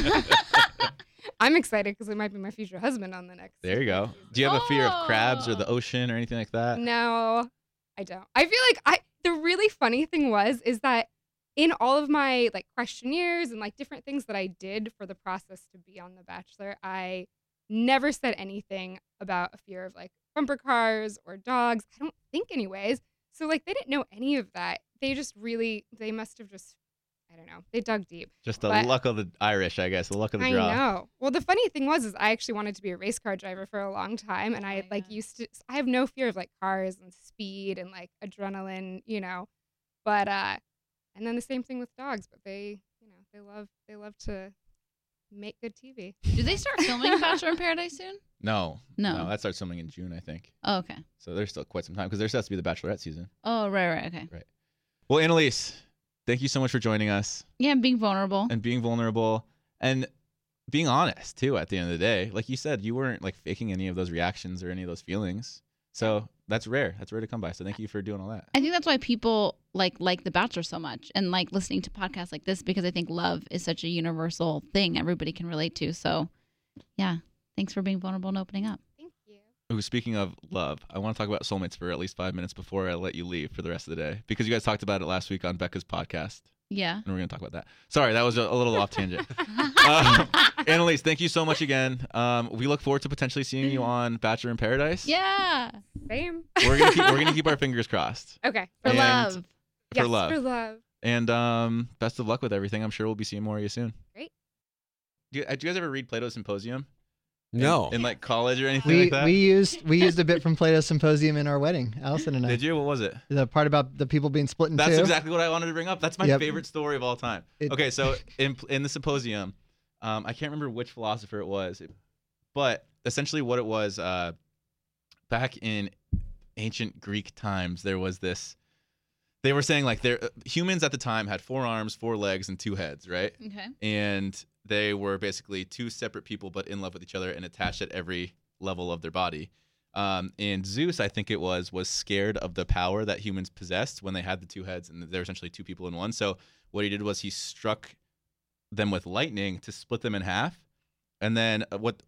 Speaker 6: I'm excited because it might be my future husband on the next.
Speaker 1: There you go. Do you have a fear of crabs or the ocean or anything like that?
Speaker 6: No, I don't. I feel like the really funny thing is that in all of my like questionnaires and like different things that I did for the process to be on The Bachelor, I never said anything about a fear of like bumper cars or dogs. I don't think anyways. So like they didn't know any of that. They must have just, I don't know. They dug deep.
Speaker 1: Just the
Speaker 6: But-
Speaker 1: luck of the Irish, I guess. The luck of the
Speaker 6: I
Speaker 1: draw.
Speaker 6: know. Well, the funny thing is I actually wanted to be a race car driver for a long time, and I like I have no fear of like cars and speed and like adrenaline, you know. But and then the same thing with dogs, but they love to make good TV.
Speaker 3: Do they start filming Bachelor in Paradise soon?
Speaker 1: No.
Speaker 3: No.
Speaker 1: That starts filming in June, I think.
Speaker 3: Oh, okay.
Speaker 1: So there's still quite some time because there's supposed to be the Bachelorette season.
Speaker 3: Oh, right. Okay.
Speaker 1: Well, Annalise, thank you so much for joining us
Speaker 3: Yeah, being vulnerable.
Speaker 1: and being vulnerable and being honest too. At the end of the day, like you said, you weren't like faking any of those reactions or any of those feelings. So that's rare. That's rare to come by. So thank you for doing all that.
Speaker 3: I think that's why people like The Bachelor so much and like listening to podcasts like this, because I think love is such a universal thing everybody can relate to. So, yeah, thanks for being vulnerable and opening up.
Speaker 6: Thank you.
Speaker 1: Ooh, speaking of love, I want to talk about soulmates for at least 5 minutes before I let you leave for the rest of the day, because you guys talked about it last week on Becca's podcast,
Speaker 3: Yeah.
Speaker 1: and we're going to talk about that. Sorry, that was a little off tangent. Annalise, thank you so much again. We look forward to potentially seeing you on Bachelor in Paradise.
Speaker 3: Yeah.
Speaker 6: Same.
Speaker 1: We're gonna keep our fingers crossed.
Speaker 6: Okay.
Speaker 3: For
Speaker 1: And-
Speaker 3: love.
Speaker 1: For
Speaker 6: Yes,
Speaker 1: love.
Speaker 6: For love.
Speaker 1: And best of luck with everything. I'm sure we'll be seeing more of you soon.
Speaker 6: Great.
Speaker 1: Do you guys ever read Plato's Symposium?
Speaker 2: No.
Speaker 1: In like college or anything
Speaker 4: We
Speaker 1: like that?
Speaker 4: we used a bit from Plato's Symposium in our wedding, Allison and I.
Speaker 1: Did you? What was it?
Speaker 4: The part about the people being split in
Speaker 1: That's
Speaker 4: two.
Speaker 1: exactly what I wanted to bring up. That's my
Speaker 4: Yep.
Speaker 1: favorite story of all time. Okay, so in the symposium, I can't remember which philosopher it was, but essentially what it was, back in ancient Greek times, there was this. They were saying like humans at the time had 4 arms, 4 legs, and 2 heads, right?
Speaker 3: Okay.
Speaker 1: And they were basically 2 separate people, but in love with each other and attached at every level of their body. And Zeus, I think it was scared of the power that humans possessed when they had the 2 heads, and they're essentially 2 people in one. So what he did was he struck them with lightning to split them in half. And then what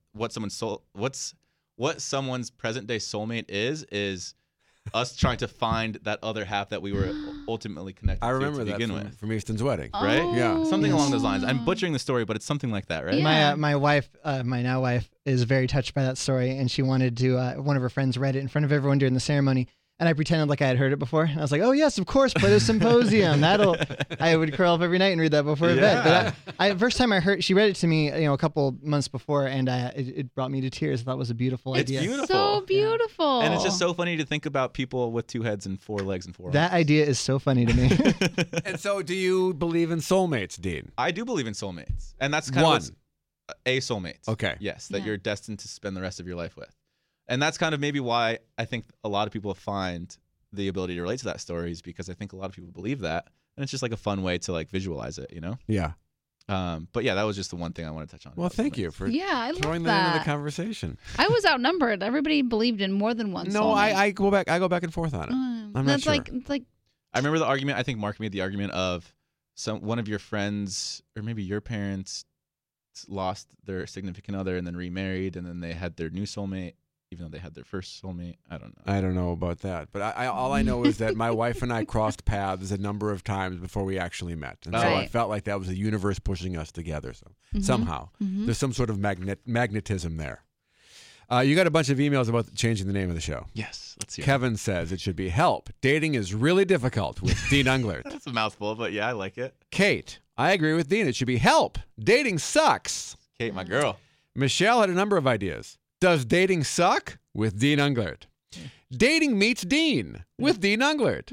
Speaker 1: someone's present day soulmate is us trying to find that other half that we were ultimately connected
Speaker 2: I
Speaker 1: to
Speaker 2: remember that
Speaker 1: begin
Speaker 2: from,
Speaker 1: with.
Speaker 2: from Easton's wedding.
Speaker 1: Right?
Speaker 2: Yeah.
Speaker 1: Something
Speaker 4: Yes.
Speaker 1: along those lines. I'm butchering the story, but it's something like that, right?
Speaker 3: Yeah.
Speaker 4: My wife, my now wife, is very touched by that story, and she wanted to. One of her friends read it in front of everyone during the ceremony, and I pretended like I had heard it before. And I was like, "Oh yes, of course, Plato's Symposium. I would curl up every night and read that before bed." But first time I heard, she read it to me, a couple months before, and it brought me to tears. I thought it was a beautiful
Speaker 1: It's
Speaker 4: idea.
Speaker 1: beautiful.
Speaker 3: So beautiful.
Speaker 1: And it's just so funny to think about people with 2 heads and 4 legs and 4 arms.
Speaker 4: That idea is so funny to me.
Speaker 2: And so, do you believe in soulmates, Dean?
Speaker 1: I do believe in soulmates. And that's kind of what's a soulmate.
Speaker 2: Okay.
Speaker 1: Yes, that
Speaker 3: Yeah.
Speaker 1: you're destined to spend the rest of your life with. And that's kind of maybe why I think a lot of people find the ability to relate to that story, is because I think a lot of people believe that. and it's just like a fun way to like visualize it,
Speaker 2: Yeah.
Speaker 1: But yeah, that was just the one thing I wanted to touch on.
Speaker 2: Well,
Speaker 1: about
Speaker 2: thank you
Speaker 1: soulmates.
Speaker 2: for
Speaker 3: Yeah, I love
Speaker 2: throwing that into the
Speaker 3: that.
Speaker 2: conversation.
Speaker 3: I was outnumbered. Everybody believed in more than one.
Speaker 2: No,
Speaker 3: soulmate.
Speaker 2: I go back and forth on it. I'm not
Speaker 3: That's
Speaker 2: sure.
Speaker 3: it's like
Speaker 1: I remember the argument. I think Mark made the argument of one of your friends or maybe your parents lost their significant other and then remarried, and then they had their new soulmate, even though they had their first soulmate. I don't know.
Speaker 2: I don't know about that, but all I know is that my wife and I crossed paths a number of times before we actually met, and so I
Speaker 3: Right.
Speaker 2: felt like that was the universe pushing us together. So
Speaker 3: Mhm.
Speaker 2: somehow there's some sort of magnetism there. You got a bunch of emails about changing the name of the show.
Speaker 1: Yes, let's see.
Speaker 2: Kevin says it should be Help. Dating is really difficult with Dean Unglert.
Speaker 1: That's a mouthful, but yeah, I like it.
Speaker 2: Kate, I agree with Dean. It should be Help. Dating sucks.
Speaker 1: Kate, my girl.
Speaker 2: Michelle had a number of ideas. Does dating suck? With Dean Unglert. Dating meets Dean with Dean Unglert.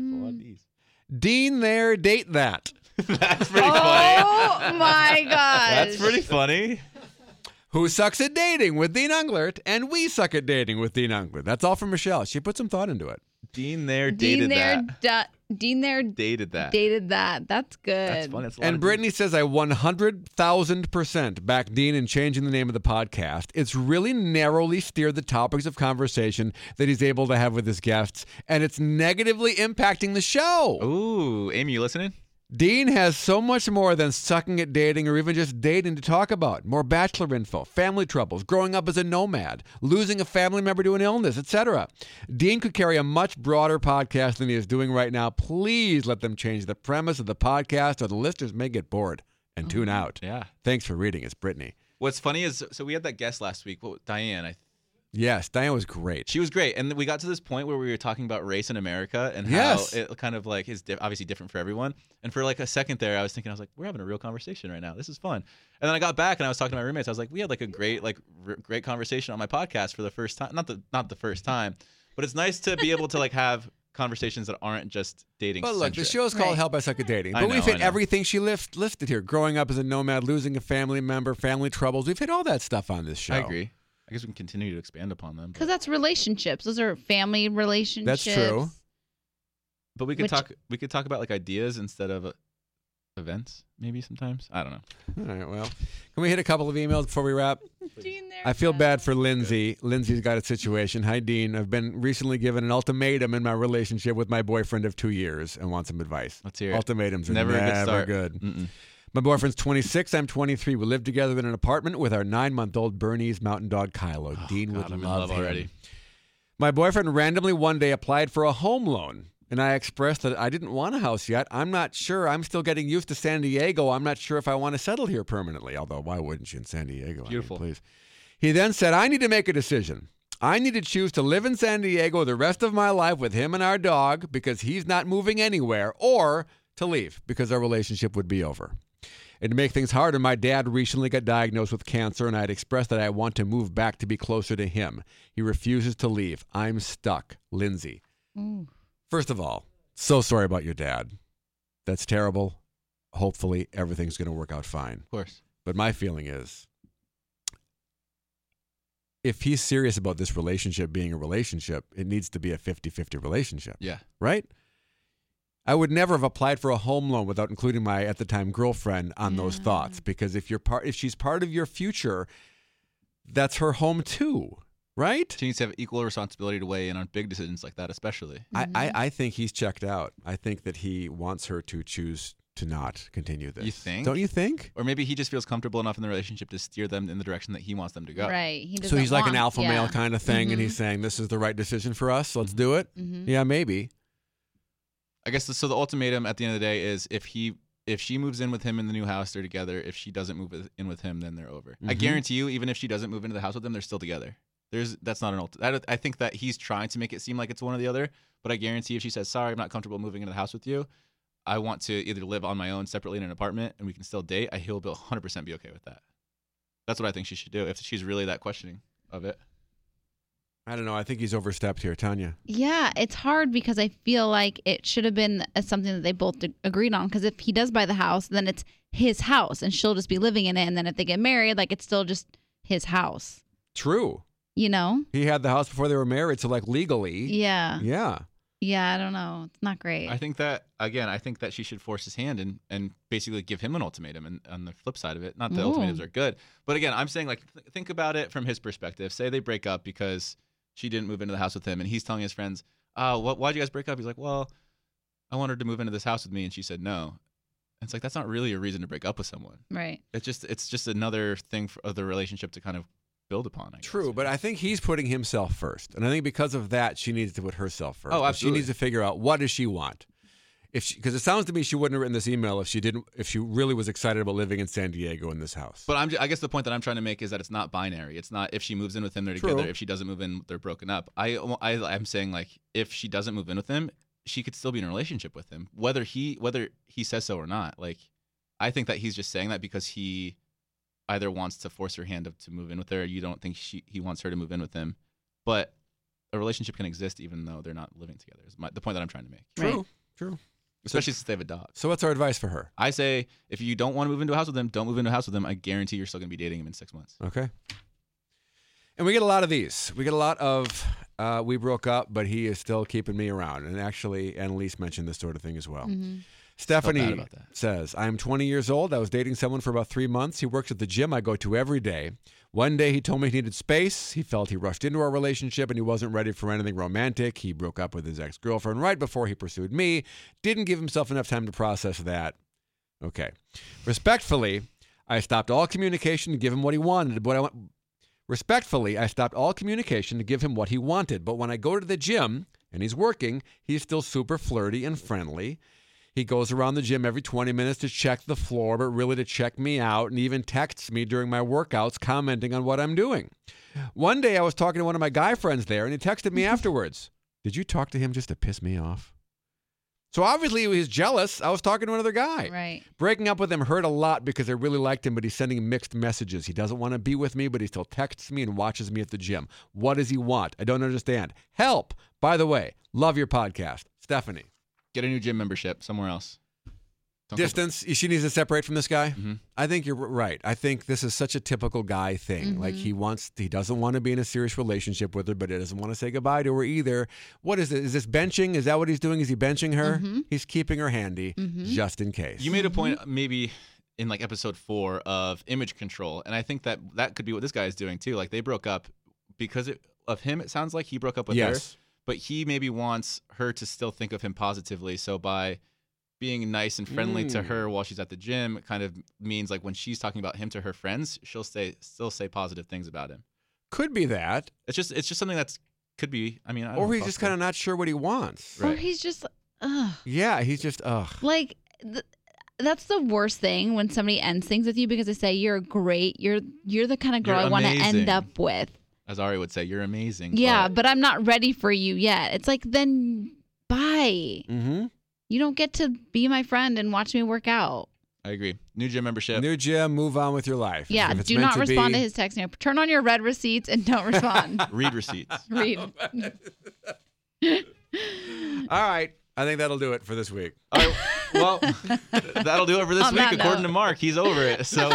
Speaker 2: Dean there, date that.
Speaker 1: That's pretty funny.
Speaker 3: oh my gosh.
Speaker 1: That's pretty funny.
Speaker 2: Who sucks at dating with Dean Unglert, and we suck at dating with Dean Unglert. That's all from Michelle. She put some thought into it.
Speaker 1: Dean there
Speaker 3: Dean
Speaker 1: dated that.
Speaker 3: Dean there
Speaker 1: Dated that.
Speaker 3: dated that. That's good.
Speaker 1: That's funny. That's a lot
Speaker 2: And
Speaker 1: of
Speaker 2: Brittany says, I 100,000% back Dean in changing the name of the podcast. It's really narrowly steered the topics of conversation that he's able to have with his guests, and it's negatively impacting the show.
Speaker 1: Ooh, Amy, you listening?
Speaker 2: Dean has so much more than sucking at dating or even just dating to talk about. More bachelor info, family troubles, growing up as a nomad, losing a family member to an illness, etc. Dean could carry a much broader podcast than he is doing right now. Please let them change the premise of the podcast or the listeners may get bored and tune out.
Speaker 1: Yeah.
Speaker 2: Thanks for reading. It's Brittany.
Speaker 1: What's funny is, so we had that guest last week, Diane.
Speaker 2: Yes, Diane was great.
Speaker 1: She was great. And we got to this point where we were talking about race in America and how
Speaker 2: Yes.
Speaker 1: it kind of like is obviously different for everyone. And for like a second there, I was like, we're having a real conversation right now. This is fun. And then I got back and I was talking to my roommates. I was like, we had like a great conversation on my podcast for the first time. Not the first time, but it's nice to be able to like have conversations that aren't just dating.
Speaker 2: Well, look, the
Speaker 1: centric.
Speaker 2: show's called
Speaker 3: Right.
Speaker 2: Help I Suck at Dating.
Speaker 1: I
Speaker 2: But
Speaker 1: know,
Speaker 2: we've
Speaker 1: I
Speaker 2: hit
Speaker 1: know.
Speaker 2: everything she listed here. Growing up as a nomad, losing a family member, family troubles. We've hit all that stuff on this show.
Speaker 1: I agree. I guess we can continue to expand upon them.
Speaker 3: Because that's relationships. Those are family relationships.
Speaker 2: That's true.
Speaker 1: But we could
Speaker 3: Which-
Speaker 1: talk. We could talk about like ideas instead of events. Maybe sometimes. I don't know.
Speaker 2: All right, well, can we hit a couple of emails before we wrap?
Speaker 3: Dean there.
Speaker 2: I feel bad for Lindsay. Lindsay's got a situation. Hi, Dean. I've been recently given an ultimatum in my relationship with my boyfriend of 2 years and want some advice.
Speaker 1: Let's hear it.
Speaker 2: Ultimatums are
Speaker 1: Never a good start.
Speaker 2: good.
Speaker 1: Mm-mm.
Speaker 2: My boyfriend's 26. I'm 23. We live together in an apartment with our 9-month-old Bernese mountain dog, Kylo. Dean would
Speaker 1: God, I'm in
Speaker 2: love
Speaker 1: love
Speaker 2: him.
Speaker 1: already.
Speaker 2: My boyfriend randomly one day applied for a home loan, and I expressed that I didn't want a house yet. I'm not sure. I'm still getting used to San Diego. I'm not sure if I want to settle here permanently, although why wouldn't you in San Diego?
Speaker 1: Beautiful.
Speaker 2: I mean, please. He then said, I need to make a decision. I need to choose to live in San Diego the rest of my life with him and our dog because he's not moving anywhere, or to leave because our relationship would be over. And to make things harder, my dad recently got diagnosed with cancer, and I had expressed that I want to move back to be closer to him. He refuses to leave. I'm stuck. Lindsay.
Speaker 3: Ooh.
Speaker 2: First of all, so sorry about your dad. That's terrible. Hopefully, everything's going to work out fine.
Speaker 1: Of course.
Speaker 2: But my feeling is, if he's serious about this relationship being a relationship, it needs to be a 50-50 relationship,
Speaker 1: Yeah.
Speaker 2: right? I would never have applied for a home loan without including my, at the time, girlfriend on those
Speaker 3: Yeah.
Speaker 2: thoughts. Because if she's part of your future, that's her home too, right?
Speaker 1: She needs to have equal responsibility to weigh in on big decisions like that, especially.
Speaker 2: I think he's checked out. I think that he wants her to choose to not continue this.
Speaker 1: You think?
Speaker 2: Don't you think?
Speaker 1: Or maybe he just feels comfortable enough in the relationship to steer them in the direction that he wants them to go.
Speaker 3: Right. He
Speaker 2: So
Speaker 3: doesn't
Speaker 2: he's like an
Speaker 3: want-
Speaker 2: alpha male
Speaker 3: yeah.
Speaker 2: kind of thing, and
Speaker 3: Mhm.
Speaker 2: he's saying, this is the right decision for us. Let's do it.
Speaker 3: Mhm.
Speaker 2: Yeah, maybe.
Speaker 1: I guess so. The ultimatum at the end of the day is if she moves in with him in the new house, they're together. If she doesn't move in with him, then they're over. I
Speaker 2: Mhm.
Speaker 1: guarantee you, even if she doesn't move into the house with them, they're still together. That's not an I think that he's trying to make it seem like it's one or the other. But I guarantee if she says, "Sorry, I'm not comfortable moving into the house with you. I want to either live on my own separately in an apartment, and we can still date," he'll 100% be okay with that. That's what I think she should do if she's really that questioning of it.
Speaker 2: I don't know. I think he's overstepped here, Tanya.
Speaker 3: Yeah, it's hard because I feel like it should have been something that they both agreed on. Because if he does buy the house, then it's his house, and she'll just be living in it. And then if they get married, like it's still just his house.
Speaker 2: True.
Speaker 3: You know?
Speaker 2: He had the house before they were married, so like legally.
Speaker 3: Yeah.
Speaker 2: Yeah.
Speaker 3: Yeah, I don't know. It's not great.
Speaker 1: I think that she should force his hand and basically give him an ultimatum. And on the flip side of it, not that
Speaker 3: Ooh.
Speaker 1: ultimatums are good, but again, I'm saying like think about it from his perspective. Say they break up because she didn't move into the house with him, and he's telling his friends, why'd you guys break up? He's like, well, I wanted her to move into this house with me, and she said no. And it's like that's not really a reason to break up with someone.
Speaker 3: Right.
Speaker 1: It's just another thing of the relationship to kind of build upon. I guess.
Speaker 2: True, but I think he's putting himself first, and I think because of that, she needs to put herself first.
Speaker 1: Oh, absolutely.
Speaker 2: She needs to figure out what does she want. Because it sounds to me she wouldn't have written this email if she really was excited about living in San Diego in this house.
Speaker 1: But I guess the point that I'm trying to make is that it's not binary. It's not if she moves in with him, they're
Speaker 2: True.
Speaker 1: together. If she doesn't move in, they're broken up. I'm saying like if she doesn't move in with him, she could still be in a relationship with him, whether he says so or not. Like I think that he's just saying that because he either wants to force her hand to move in with her, or you don't think he wants her to move in with him. But a relationship can exist even though they're not living together. Is the point that I'm trying to make.
Speaker 2: True.
Speaker 1: Especially since they have a dog.
Speaker 2: So what's our advice for her?
Speaker 1: I say if you don't want to move into a house with him, don't move into a house with him. I guarantee you're still going to be dating him in 6 months.
Speaker 2: Okay. And we get a lot of these. We get a lot of we broke up, but he is still keeping me around. And actually, Annalise mentioned this sort of thing as well.
Speaker 3: Mm-hmm.
Speaker 2: Stephanie
Speaker 1: Felt bad about that.
Speaker 2: says, I am 20 years old. I was dating someone for about 3 months. He works at the gym I go to every day. One day he told me he needed space. He felt he rushed into our relationship and he wasn't ready for anything romantic. He broke up with his ex-girlfriend right before he pursued me. Didn't give himself enough time to process that. Okay. Respectfully, I stopped all communication to give him what he wanted. Respectfully, I stopped all communication to give him what he wanted. But when I go to the gym and he's working, he's still super flirty and friendly. He goes around the gym every 20 minutes to check the floor, but really to check me out, and even texts me during my workouts commenting on what I'm doing. One day I was talking to one of my guy friends there, and he texted me afterwards. Did you talk to him just to piss me off? So obviously he was jealous. I was talking to another guy.
Speaker 3: Right.
Speaker 2: Breaking up with him hurt a lot because I really liked him, but he's sending mixed messages. He doesn't want to be with me, but he still texts me and watches me at the gym. What does he want? I don't understand. Help. By the way, love your podcast. Stephanie.
Speaker 1: Get a new gym membership somewhere else.
Speaker 2: Distance. She needs to separate from this guy.
Speaker 1: Mm-hmm.
Speaker 2: I think you're right. I think this is such a typical guy thing.
Speaker 3: Mm-hmm.
Speaker 2: Like he doesn't want to be in a serious relationship with her, but he doesn't want to say goodbye to her either. What is it? Is this benching? Is that what he's doing? Is he benching her?
Speaker 3: Mm-hmm.
Speaker 2: He's keeping her handy just in case.
Speaker 1: You made a point maybe in like episode 4 of image control, and I think that could be what this guy is doing too. Like they broke up because of him. It sounds like he broke up with her, but he maybe wants her to still think of him positively. So by being nice and friendly to her while she's at the gym, it kind of means like when she's talking about him to her friends, she'll still say positive things about him.
Speaker 2: Could be that.
Speaker 1: It's just something that's could be. I mean, I don't
Speaker 2: Or
Speaker 1: know,
Speaker 2: he's just kind of not sure what he wants.
Speaker 3: Or he's just, ugh.
Speaker 2: Yeah, he's just, ugh.
Speaker 3: Like, that's the worst thing when somebody ends things with you because they say you're great. You're the kind of girl
Speaker 1: You're
Speaker 3: I want to
Speaker 1: amazing.
Speaker 3: end up with.
Speaker 1: As Ari would say, you're amazing.
Speaker 3: Yeah, but I'm not ready for you yet. It's like, then bye.
Speaker 2: Mm-hmm.
Speaker 3: You don't get to be my friend and watch me work out.
Speaker 1: I agree. New gym membership.
Speaker 2: New gym, move on with your life.
Speaker 3: Yeah,
Speaker 2: If it's
Speaker 3: do
Speaker 2: meant
Speaker 3: not
Speaker 2: to
Speaker 3: respond
Speaker 2: be-
Speaker 3: to his text. Turn on your read receipts and don't respond.
Speaker 1: Read receipts.
Speaker 3: Read.
Speaker 2: All right. I think that'll do it for this week.
Speaker 1: All right, well, that'll do it for this
Speaker 3: On
Speaker 1: week.
Speaker 3: that
Speaker 1: According
Speaker 3: note.
Speaker 1: to Mark, he's over it. So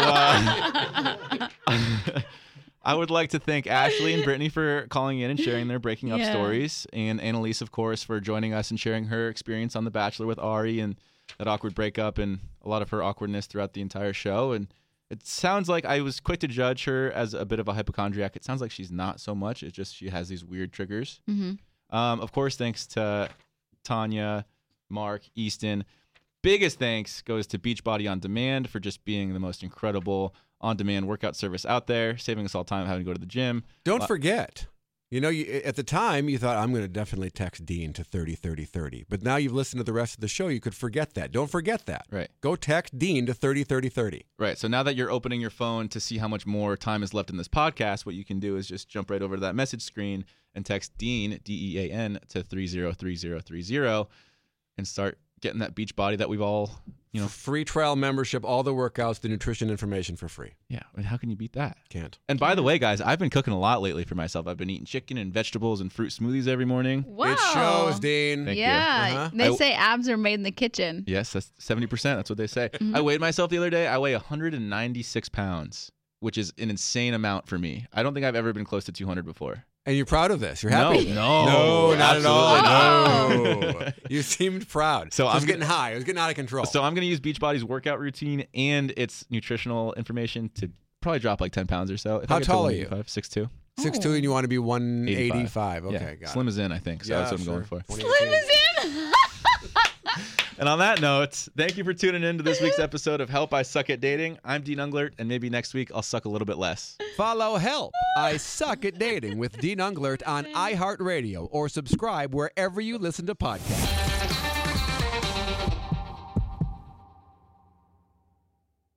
Speaker 1: I would like to thank Ashley and Brittany for calling in and sharing their breaking up
Speaker 3: Yeah.
Speaker 1: stories, and Annalise, of course, for joining us and sharing her experience on The Bachelor with Ari and that awkward breakup and a lot of her awkwardness throughout the entire show. And it sounds like I was quick to judge her as a bit of a hypochondriac. It sounds like she's not so much. It's just she has these weird triggers.
Speaker 3: Mm-hmm.
Speaker 1: Of course, thanks to Tanya, Mark, Easton. Biggest thanks goes to Beachbody On Demand for just being the most incredible on-demand workout service out there, saving us all time having to go to the gym.
Speaker 2: Don't forget, at the time you thought, I'm going to definitely text Dean to 303030. But now you've listened to the rest of the show, you could forget that. Don't forget that.
Speaker 1: Right.
Speaker 2: Go text Dean to 303030.
Speaker 1: Right. So now that you're opening your phone to see how much more time is left in this podcast, what you can do is just jump right over to that message screen and text Dean, DEAN, to 303030 and start getting that Beachbody that we've all,
Speaker 2: Free trial membership, all the workouts, the nutrition information for free.
Speaker 1: Yeah. I mean, how can you beat that?
Speaker 2: Can't.
Speaker 1: And by the way, guys, I've been cooking a lot lately for myself. I've been eating chicken and vegetables and fruit smoothies every morning.
Speaker 3: Wow.
Speaker 2: It shows, Dean.
Speaker 1: Thank you.
Speaker 3: yeah.
Speaker 2: Uh-huh.
Speaker 3: They say abs are made in the kitchen.
Speaker 1: Yes, that's 70%. That's what they say. I weighed myself the other day. I weigh 196 pounds, which is an insane amount for me. I don't think I've ever been close to 200 before.
Speaker 2: And you're proud of this? You're happy?
Speaker 1: No,
Speaker 2: not at all.
Speaker 1: absolutely not.
Speaker 2: No. You seemed proud.
Speaker 1: So
Speaker 2: I was
Speaker 1: I'm
Speaker 2: getting high. I was getting out of control.
Speaker 1: So I'm going to use Beachbody's workout routine and its nutritional information to probably drop like 10 pounds or so. If I
Speaker 2: How
Speaker 1: get to
Speaker 2: tall are you?
Speaker 1: 6'2".
Speaker 2: 6'2", and you want to be 185. Okay,
Speaker 1: Yeah.
Speaker 2: got
Speaker 1: Slim
Speaker 2: it.
Speaker 1: is in, I think. So
Speaker 2: Yeah,
Speaker 1: that's what I'm
Speaker 2: sure.
Speaker 1: going for.
Speaker 2: 2018.
Speaker 3: Slim is in.
Speaker 1: And on that note, thank you for tuning in to this week's episode of Help I Suck at Dating. I'm Dean Unglert, and maybe next week I'll suck a little bit less.
Speaker 2: Follow Help I Suck at Dating with Dean Unglert on iHeartRadio or subscribe wherever you listen to podcasts.